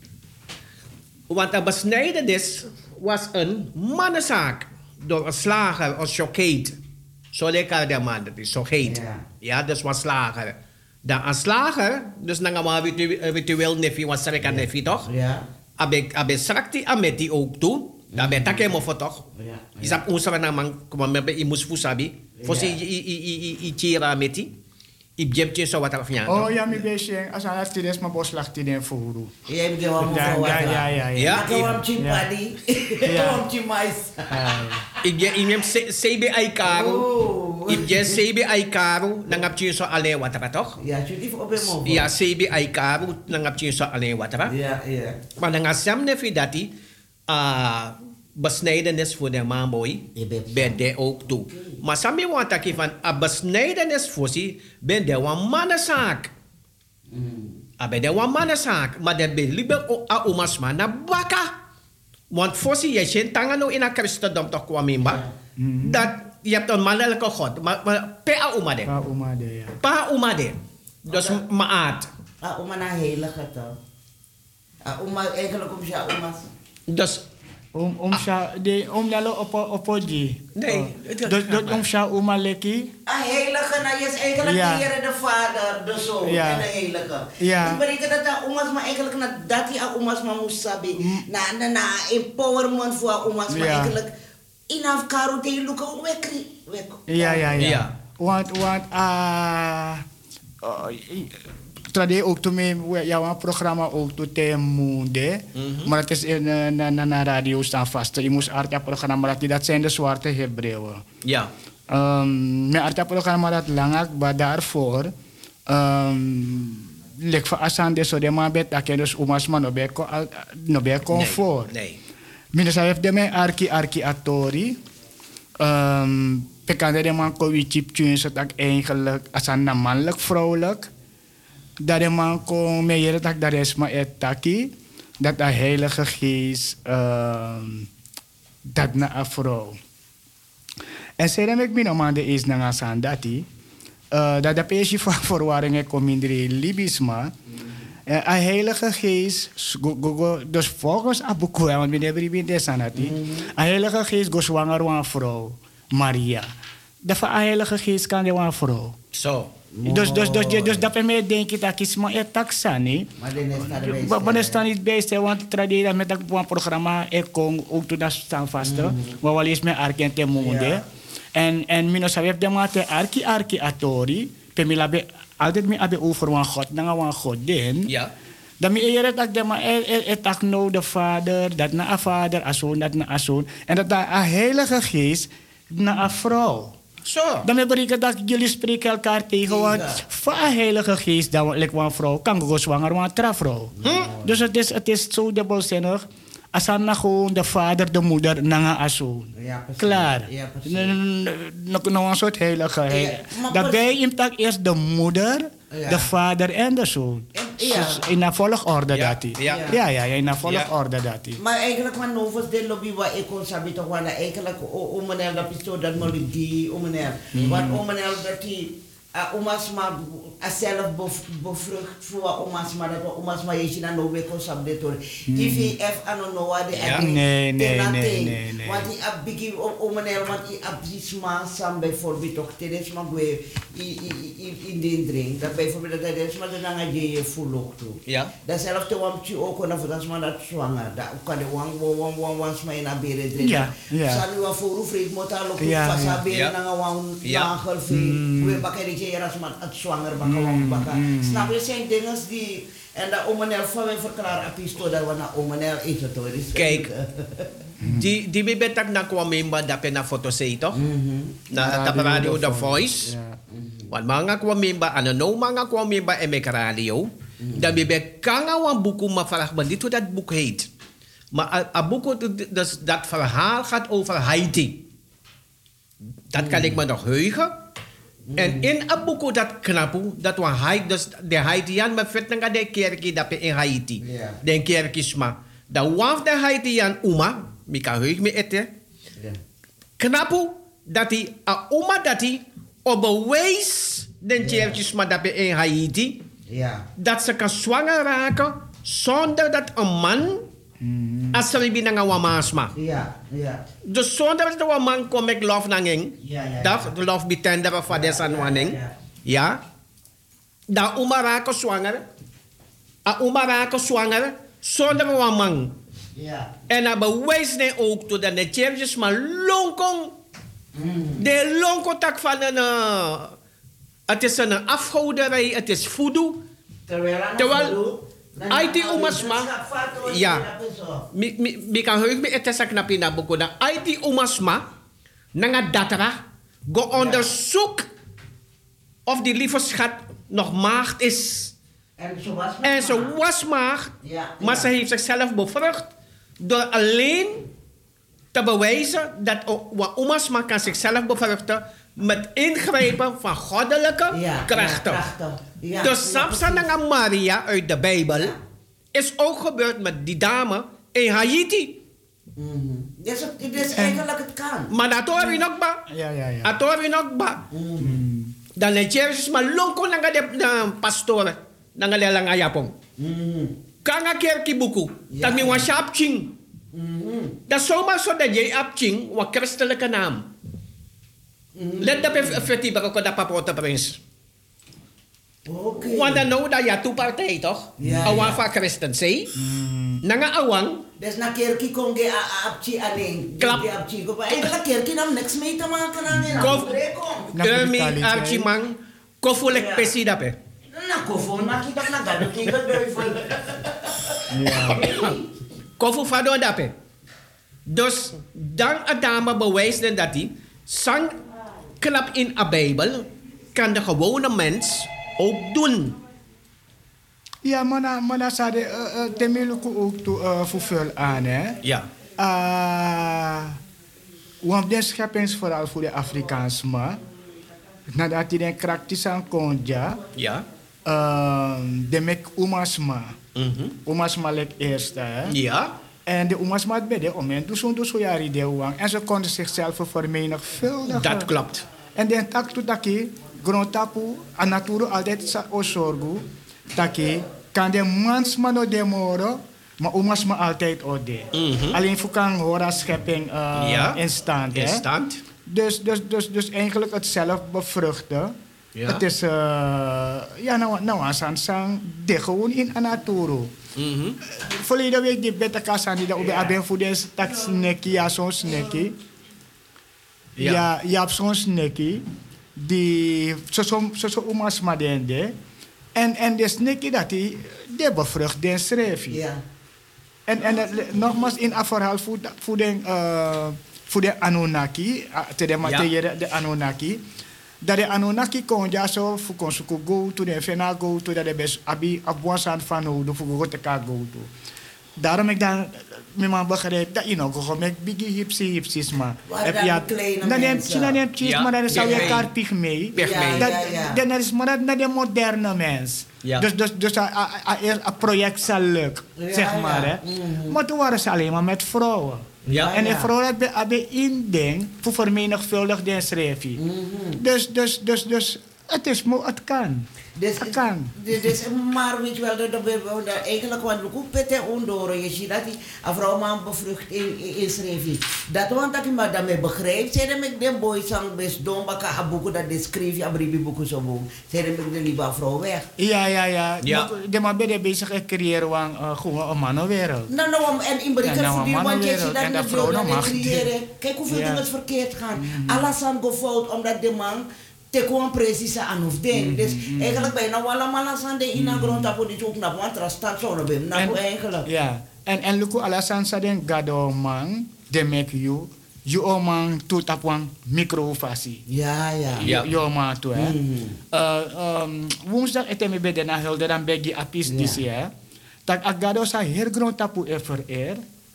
want een besnijdenis was een mannenzaak door een slager of chokeet. Zo lekker de man, dat is zo heet. Ja. Ja, dat was slager. Dan een slager, dus dan gaan we virtueel nefi, want ze kan nefi toch? Ja. Abe abe strakti amet die ook toe. Dan ben ik helemaal voor toch? Ja. Is dat ons van man, kom maar bij iemand fusabi. Voor ze i i i i tira met die. Ik heb je zo wat af ja. Oh ja, mi beetje. Als hij heeft is maar bos lacht in een voer. Je hebt de wam Ja, voor ja, ja, ja. Ja, Ja, ik wam chimpadi. Ik wam chimpais. Ik je in hem C B I karo. Oh. Ik je C B I karo, dan heb je zo alleen wat toch? Ja, je die op een moment. Ja, C B I karo, dan heb je zo alleen wat. Ja, ja. Maar dan als hem nefi dat die ah besnijdenis voor de manboy, ben de ook toe. Maar sami want dat van een besnijdenis voor sie, ben de een mannenzaak. Ah, ben de een mannenzaak, maar dat ben liever a omas man na baka. Want voor sie je geen tangen nou in een christendom toch kwam in ba. Dat je hebt een mannelijke god, maar maar pe a omade. Pa umade, ja. Pa omade. Dus maat. Ah, oma na heilige toch. Ah, oma eigenlijk om ja oma's. Dus Om om sha de om lalo opo opoji. nee, Dus dat om sha uma leki. Ah, heilige, nou, je is eigenlijk Ja. de Heer, de Vader, de Zoon Ja. en de Heilige. Ja. Ik betekent dat de oma's, maar eigenlijk na dat die oma's maar moest sabi. Na, na, na, empowerment voor oma's, maar Ja. eigenlijk in afkaru te lukken, wekri. Ja, ja, ja. Ja. Want, want, ah, uh, trade ook toen me, ja, een programma ook toen te moede. Maar het is in uh, na, na, na radio staan vast. Je moest artia programma dat dat zijn de zwarte Hebreeuwen. ja. Um, mijn artia programma dat lang, maar daarvoor, um, lek voor asan de so de man bet dat dus umas man no be no be comfort. Nee. Minus heeft de mij arki arki atori. Um, Pekande de man ko wie chip tunes dat eigenlijk asan na mannelijk vrouwelijk. Dat de man kon meer dat dat is maar et taki. Dat de heilige geest um, dat na een vrouw. En zij dan ik ben om aan de is na asan dati. Uh, dat de peesje van verwarringen komt in de Libisma. Uh, een heilige geest, go, go, go, dus volgens Abuku, want we hebben die desanati. Een heilige geest go zwanger van een vrouw, Maria. Dat van een heilige geest kan je een vrouw. Zo. Dus, dus, dus, dus, dus dat bij mij denk ik dat is maar een taxani. Maar dan is dat erbij. Maar dan staan niet bij stil, want traditie met dat programma, ik kom ook toen dat staan vast. Maar wel eens met Arki en Monde. En en minus heb de mate Arki Arki Atori, pemila be altijd me abe over een God, dan een godin. Ja. Dan me eerder dat de maar het tak nou de vader, dat na een vader, een zoon, dat na een zoon. En dat daar een heilige geest na een vrouw. Zo. Dan betekent dat jullie spreken elkaar tegen, want van een heilige geest, dat like een vrouw, kan gewoon zwanger van een trouwvrouw. Hm? Dus het is, het is zo dubbelzinnig. Als dan nou gewoon de vader, de moeder, na een zoon. Ja, precies. Klaar. Ja, precies. Nog een soort heilige. Ja, maar Dat precies. bij hem tak eerst de moeder, Ja. de vader en de zoon. Ja. Dus in een volgorde Ja, dat hij. ja. Ja, ja, ja, in een volgorde dat hij. Maar eigenlijk, maar novus de lobby waar ik kon sabi toch wel eigenlijk om meneer dat pistool dat maar die om meneer. Want om meneer dat die omas maar zelf bevrucht voor omas maar dat omas maar je dan nog weer kon sabi door. I V F anonoa de Ja. Nee, nee, nee, nee, nee. Want die ab bigi om meneer want die abrisma sam bijvoorbeeld toch tedes maar we in de drink dat bijvoorbeeld dat is maar dan ga je voel ook toe. Ja. Datzelfde wat je ook kon dat maar dat zwanger. Dat kan de wang wang wang wang maar in abere drinken. Ja, ja. Zal u voor vreemd moet al ook Ja, vast ja. abere Ja. na wang Ja. nagel veel. We bakken die je als maar het zwanger bakken wang bakken. Snap je zijn dingen die en dat omenel van mij verklaar apisto dat we na omenel is het hoor. Kijk. Die die bebet tak na kwa member dapat na foto sa ito. Na Radio tapa radio The The Voice. Ja. Wan mga kwa member ano no mga kwa member emek radio. Dan bebet kanga wan buku mafarah ban dito dat boek heet. Maar a, a boek, dus dat verhaal gaat over Haiti. Dat kan ik me nog heugen. En in een boek dat knapu, dat was Haiti, dus de Haitian, maar vet de kerkie dat in Haiti. Ja. De kerkie sma. Dat was de Haitian Uma, ik kan heug me eten. Ja. Knapu, dat hij, a Uma dat hij, op bewijs de kerkie sma dat in Haiti, Ja. dat ze kan zwanger raken zonder dat een man als ze bij een wamasma. Ja, ja. Dus zonder dat een man kom ik lof nanging. Ja, ja, ja. Dat de lof betender van deze aanwanning. ja. Ja. Dat uma raken zwanger. A uma raken zwanger zonder een man. Ja. En dat bewijst ne ook toe dat de churches maar lonkong. De lonkotak van een... Uh, het is een afhouderij, het is voodoo. Terwijl aan Terwijl, uit die oma's ma, ja, mi mi mi kan heug me etesa knapi na buko na uit die oma's ma, nanga datra, go onderzoek of die lieve schat nog maagd is. En ze was En ze was maagd, Ja, maar ja. ze heeft zichzelf bevrucht door alleen te bewijzen dat o- wa oma's ma kan zichzelf bevruchten met ingrijpen van goddelijke Ja, krachten. ja, krachten. Ja, dus ja, Samson precies. en Maria uit de Bijbel Ja. is ook gebeurd met die dame in Haiti. Mhm. Dus, het- dus eigenlijk het kan. Maar dat hoor je nog ba. Ja, ja, ja. Dat hoor je nog ba. Dan de church maar lonko nanga de de pastor nanga de langa yapong. Mhm. Kanga kerki buku. Ja. Dat mi wa shap ching. Dat zomaar zo dat je ap ching wa christelijke naam. Let dat even feti ba ko da paprota prins. Oké. Want dan nou dat ja two partij toch? Ja, Awan ja. van christen say. Nanga awang Dus na kerkie kon je apchi alleen. Klap. Je apchi ko pa. Eigenlijk kerkie nam niks mee te maken aan die Kof- naam. Na Kermi brutaliteit. archimang kofulek Ja. pesi dape. Na kofo na kita na gado kita duivel. Kofu fado dape. Dus dan een dame bewijst dan dat hij sang knap in een Bijbel kan de gewone mens ook doen. Ja, maar na, maar na sa de, uh, uh, temiluku ook toe uh, vervul aan, hè. Ja. Uh, want de scheppingsverhaal voor de Afrikaans, maar nadat hij den kraktis aan kon, ja, Ja. uh, de mek umasma. Mhm. Umasma lek eerste, hè. Ja. En de umasma had bij de moment, dus dus zo jaren de wang. En ze konden zichzelf vermenigvuldigen. Dat klopt. En dan tak tu taki, grondtapu, a naturo altijd sa osorgu, taki, kan de mansma no demoro, maar umasma altijd ode. Mhm. Alleen voor kan hora schepping uh, Ja. in stand, hè. In stand. Dus, dus, dus, dus eigenlijk het zelf bevruchten. Ja. Het is, uh, ja, nou, nou, aan sang, de gewoon in anaturo. Mhm. Verleden week die beta kasan die daar op de voor de tak snekkie, ja, zo'n snekkie. Ja. Ja, je hebt zo'n snekkie die zo zo zo zo umas madende. En en de snekkie dat die de bevrucht den schreef. Ja. En en het, nogmaals in een verhaal voor de- voor de uh, voor de Anunnaki, uh, te de Ja. de, de Anunnaki. Dat de Anunnaki kon ja zo voor kon zo go to de fena go to dat de best abi abwasan van hoe de voor go te ka go to. Daarom ik dan mijn man begreep dat je nog gewoon met biggie hipsy hipsies maar. Waar dan ja, kleine dan neemt mensen. je dan neemt je Ja, maar dan zou je pygmee. elkaar pygmee. Pygmee. Dat Ja, ja. dan is maar dat naar de moderne mens. Ja. Dus dus dus een project zal lukken, Ja, zeg maar ja. hè. Mhm. Maar toen waren ze alleen maar met vrouwen. Ja. En de ja. vrouwen hebben hebben in ding voor vermenigvuldigd den schreef je. Mhm. Dus dus dus dus het is mo het kan. Dus, Het kan. dus, dus, maar weet je wel, dat, dat, dat, dat eigenlijk wat we ook pette ondoren, je ziet dat die een vrouw man bevrucht in, in, in schreef. Dat want dat je maar daarmee begrijpt, zei dat ik de boy sang best dom, baka a boeken dat de schreef, ja, bribi boeken zo boom. Zei dat ik de lieve vrouw weg. Ja ja ja. Ja. Maar de man ben bezig te creëren van uh, gewoon een mannenwereld. Nou, nou, en in Brika Ja, nou, voor die een want je ziet mannenwereld. dat En dat met vrouw jou nog dat mag. creëren. Kijk hoeveel Ja. dingen het verkeerd gaan. Alles aan go fout, omdat de man te gewoon precies aan hoeft ding. Dus eigenlijk bijna wel allemaal aan de ina grond dat we dit ook naar want er staat zo bij nou eigenlijk. Ja. En en luku alasan sa den gado man de make you you o man to tap one microfasi. Ja, ja. Ja. Yo man to hè. Mhm. Uh, um, woensdag eten me bij de na hulde dan begi apis Ja. disi hè. Tak agado sa her grond tapu ever er.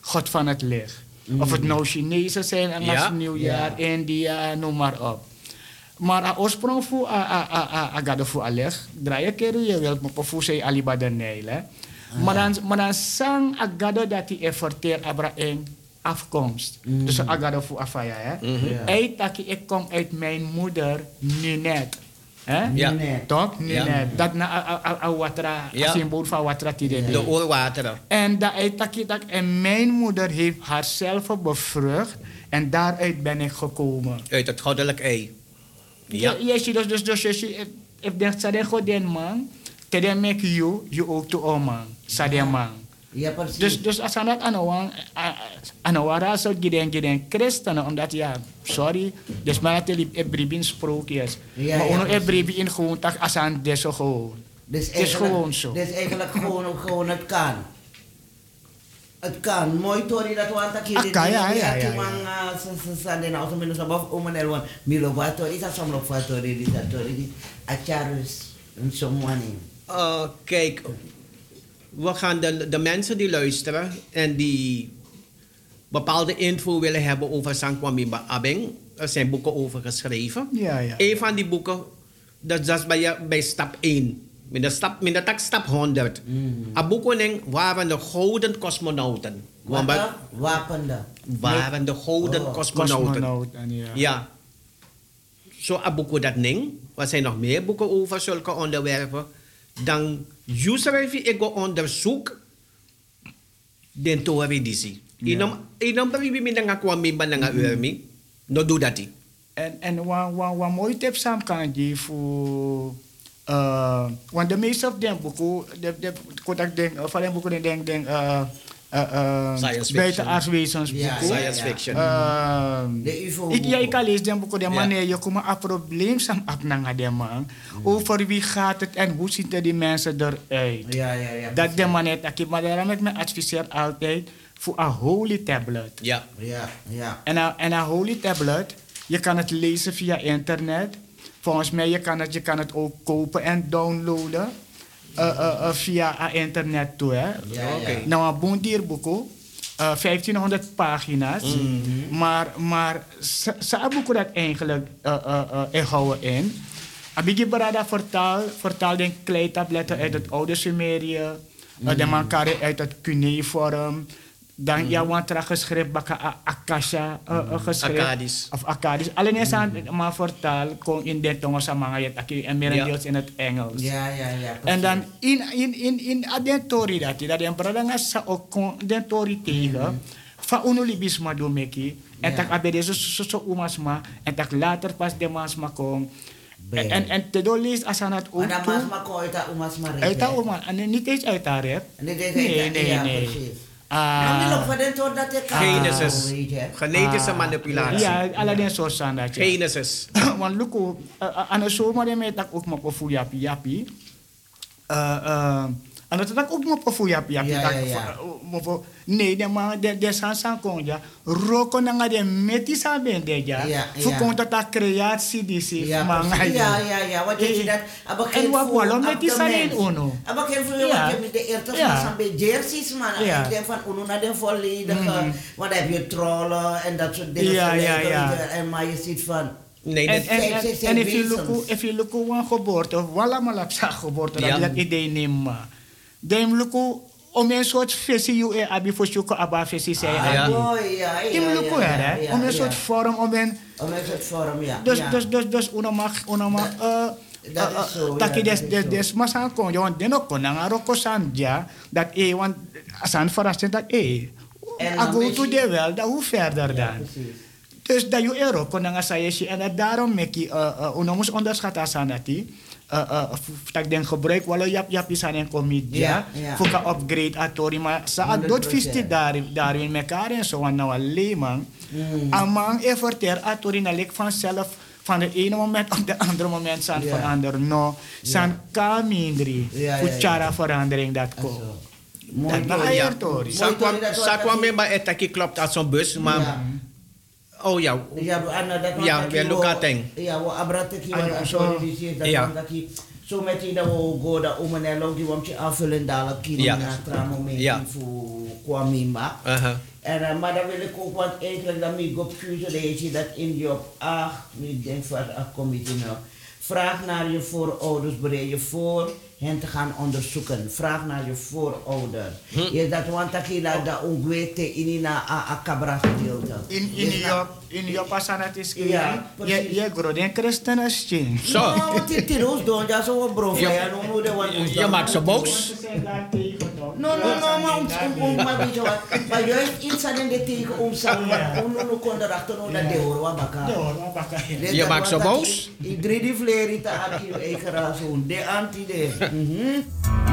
God van het licht. Of het nou Chinezen zijn, en Ja. als nieuwjaar, India, noem maar op. Maar a oorsprong voor a a a a a gado voor aleg, draai ik er je wil maar voor zij alibada neil hè. Maar dan maar dan sang a gado dat hij verteer abra in afkomst. Dus a gado voor afaya hè. Hij taki ik kom uit mijn moeder Ninet. Hè? Ja. Ninet. Toch? Ninet. Ja. Dat na a a a watra, Ja. symbool van watra tide. De oorwateren. En dat hij taki tak en mijn moeder heeft haarzelf bevrucht en daaruit ben ik gekomen. Uit het goddelijk ei. Ja. Ja, yes, dus dus dus dus if if der sade godin man, te den make you you ook to o man, sade man. Ja, precies. Dus dus als aan dat aan aan wara zo giden giden christenen omdat ja, sorry, dus maar het liep ebribin sprookjes. Ja, Maar ja, ono precies. ebribi in gewoon tak als aan deso gewoon. Dus Het is gewoon zo. Dus eigenlijk gewoon, gewoon het kan. Het kan. Mooi Tori dat want dat Ah, kan, ja, ja, ja, Sa sa de nou minus above omen elwan. Milo wa Tori sa som lo fa Tori di sa Tori di. Acharus en someone. Uh, kijk, we gaan de, de mensen die luisteren en die bepaalde info willen hebben over Sankwamimba Abeng, er zijn boeken over geschreven. Ja, ja. Een van die boeken, dat is bij, bij stap één. Met de stap, met de tak stap honderd. Mm. A boeken waren de gouden cosmonauten. Wat Want dat? Wapenda. waren de gouden Oh, cosmonauten. Cosmonaut en ja. Ja. Zo a boeken dat ning. Er zijn nog meer boeken over zulke onderwerpen. Dan usually ik go onderzoek den tori disi. Inom inom bari mi nga kwami ba nga urmi. No do dati. En, en wat, wat, wat mooi tip sam kan je voor... Uh, want de meeste van die boeken, de, de, ik denk, van die boeken denk denk uh, uh, uh, Science fiction. buitenaardwezens Ja, boeken. Science fiction. Uh, De U F O ik, ja, ik boeken. lees die boeken, de Ja. manier je komt een probleem sam op naar de man. Over wie gaat het en hoe zien die mensen eruit? Ja, ja, ja. Dat de manier dat ik, maar daarom ik me adviseer altijd voor een holy tablet. Ja. Ja, ja. En een, en een holy tablet, je kan het lezen via internet. Volgens mij je kan het, je kan het ook kopen en downloaden uh, uh, uh, via uh, internet toe. Hè. Ja, ja. Oké. Nou, een boendierboeken, uh, vijftienhonderd pagina's. Maar, maar ze ze boeken dat eigenlijk uh, uh, uh, inhouden in. Abigi Barada vertaal, vertaal de kleitabletten uit het oude Sumerië. Uh, de mankare uit het cuneiform. Dan ja, want er geschreven baka Akasha uh, uh, geschreven. Akkadisch. Of Akkadisch. Alleen is aan maar vertaal kon in de tongen sa mga yet aki en merendeels in het Engels. Ja, ja, ja. En dan in in in in adentori dat dat en brada sa ook kon dentori tegen fa uno libisma do meki en Ja. tak abede so so so umasma en tak later pas de masma kon Ben. en en te do lees asanat ook Maar dan toe mas makoita umas mare. uit dat oma en niet eens uit daar hè. Nee, nee, Nee, nee, nee, ja, nee. precies. Nou, die Ah, loopt van den toon dat ik kan. Genesis. Weet je. Genetische manipulatie. ja, alle den soort staan dat. ja. Genesis. Want luko, aan de zomer de met ook maar voor japi japi. En dat tak ook maar voor japi japi. Ja, tak ja, ja. voor- maar voor- Nee, de man de de san san kon ja. Roko na nga de meti sa ben de ja. Ja, Voor ja. kon dat dat creatie die si Ja, man precies. ja, ja, ja. Wat je Eh, dat? Aber en geen wat voer walo op met die de sa mens. in uno. Aber geen voer, Ja. want je met de eerste Ja. van zo'n jerseys, man. Ja. Ik denk van uno naar de volledige, want dan heb je trollen en dat soort dingen. Ja, ja, verleden. ja. En maar je ziet van, Nee, En, dat, en, Zij- en, zij zijn en if you wezens. look, if you look one geboorte, of wala malap sa geboorte, Ja. dat dat idee neem ma. Dem look om een soort visie you e abi voor zoeken aba visie zei ah, ja. mooi, ja, ja, Tim ja, look ja, hè, ja, om een ja. soort vorm, om een Om een soort vorm, ja. dus ja. dus dus dus una mag una mag eh dat is zo, taki ja, des dat is des zo. des masan kon jo den ook kon nga roko sanja dat e want asan verrassend dat e En I dan go weet to je- the well, dat hoe verder Ja, dan. precies. Dus dat je euro kon nga sa yeshi en dat daarom mek je uh, uh, una mus onderschat asan dat die uh, uh, tak den gebruik wala yap yap is aan een comedie Ja, ja. voor ka upgrade atori maar sa honderd dot procent. fisti daar daar in mekaar en zo want nou alleen man Mm. amang efforter atori na lek vanzelf van de ene moment op de andere moment zijn Ja. veranderen no zijn kamindri Ja, voor ja, ja. chara verandering dat komt. Zo. Mooi, Dat mooi. na Ja. ayer tori. Mooi, Tori, dat wordt Sakwa dat me ba etaki klopt als zo'n bus, maar... Ja. Oh ja. Ja, ano, dat Ja, want we dat look je at thing. wo- Ja, we abrate ki Ay, wat so- sorry die zegt dat Ja. want dat je zo met die dat we go dat om en elk die want je aanvullen dadelijk kilo Ja. na tramo mee Ja. voor kwamimba. Uh-huh. En, uh, maar dan wil ik ook, want eigenlijk dat ik op fusie dat in je op acht, ik denk voor het comité nou. Vraag naar je voorouders, bereid je voor hen te gaan onderzoeken. Vraag naar je voorouder. Hm. Je dat want dat je dat ongwete in een akabra gedeelte. In in je in je pasanat is ja. Je je groden christenen steen. Zo. Nou, dit is ons doen, dat is een bro. Ja, no de wat. Je maakt ze boos. No, no, no, maar om om maar weet je wat. Maar juist iets aan de tegen om samen. Om no kon erachter no dat de hoor wat bakka. De hoor wat bakka. Je maakt ze boos. Ik drie die vleer in te aan je eigen raas. De anti de. Mhm.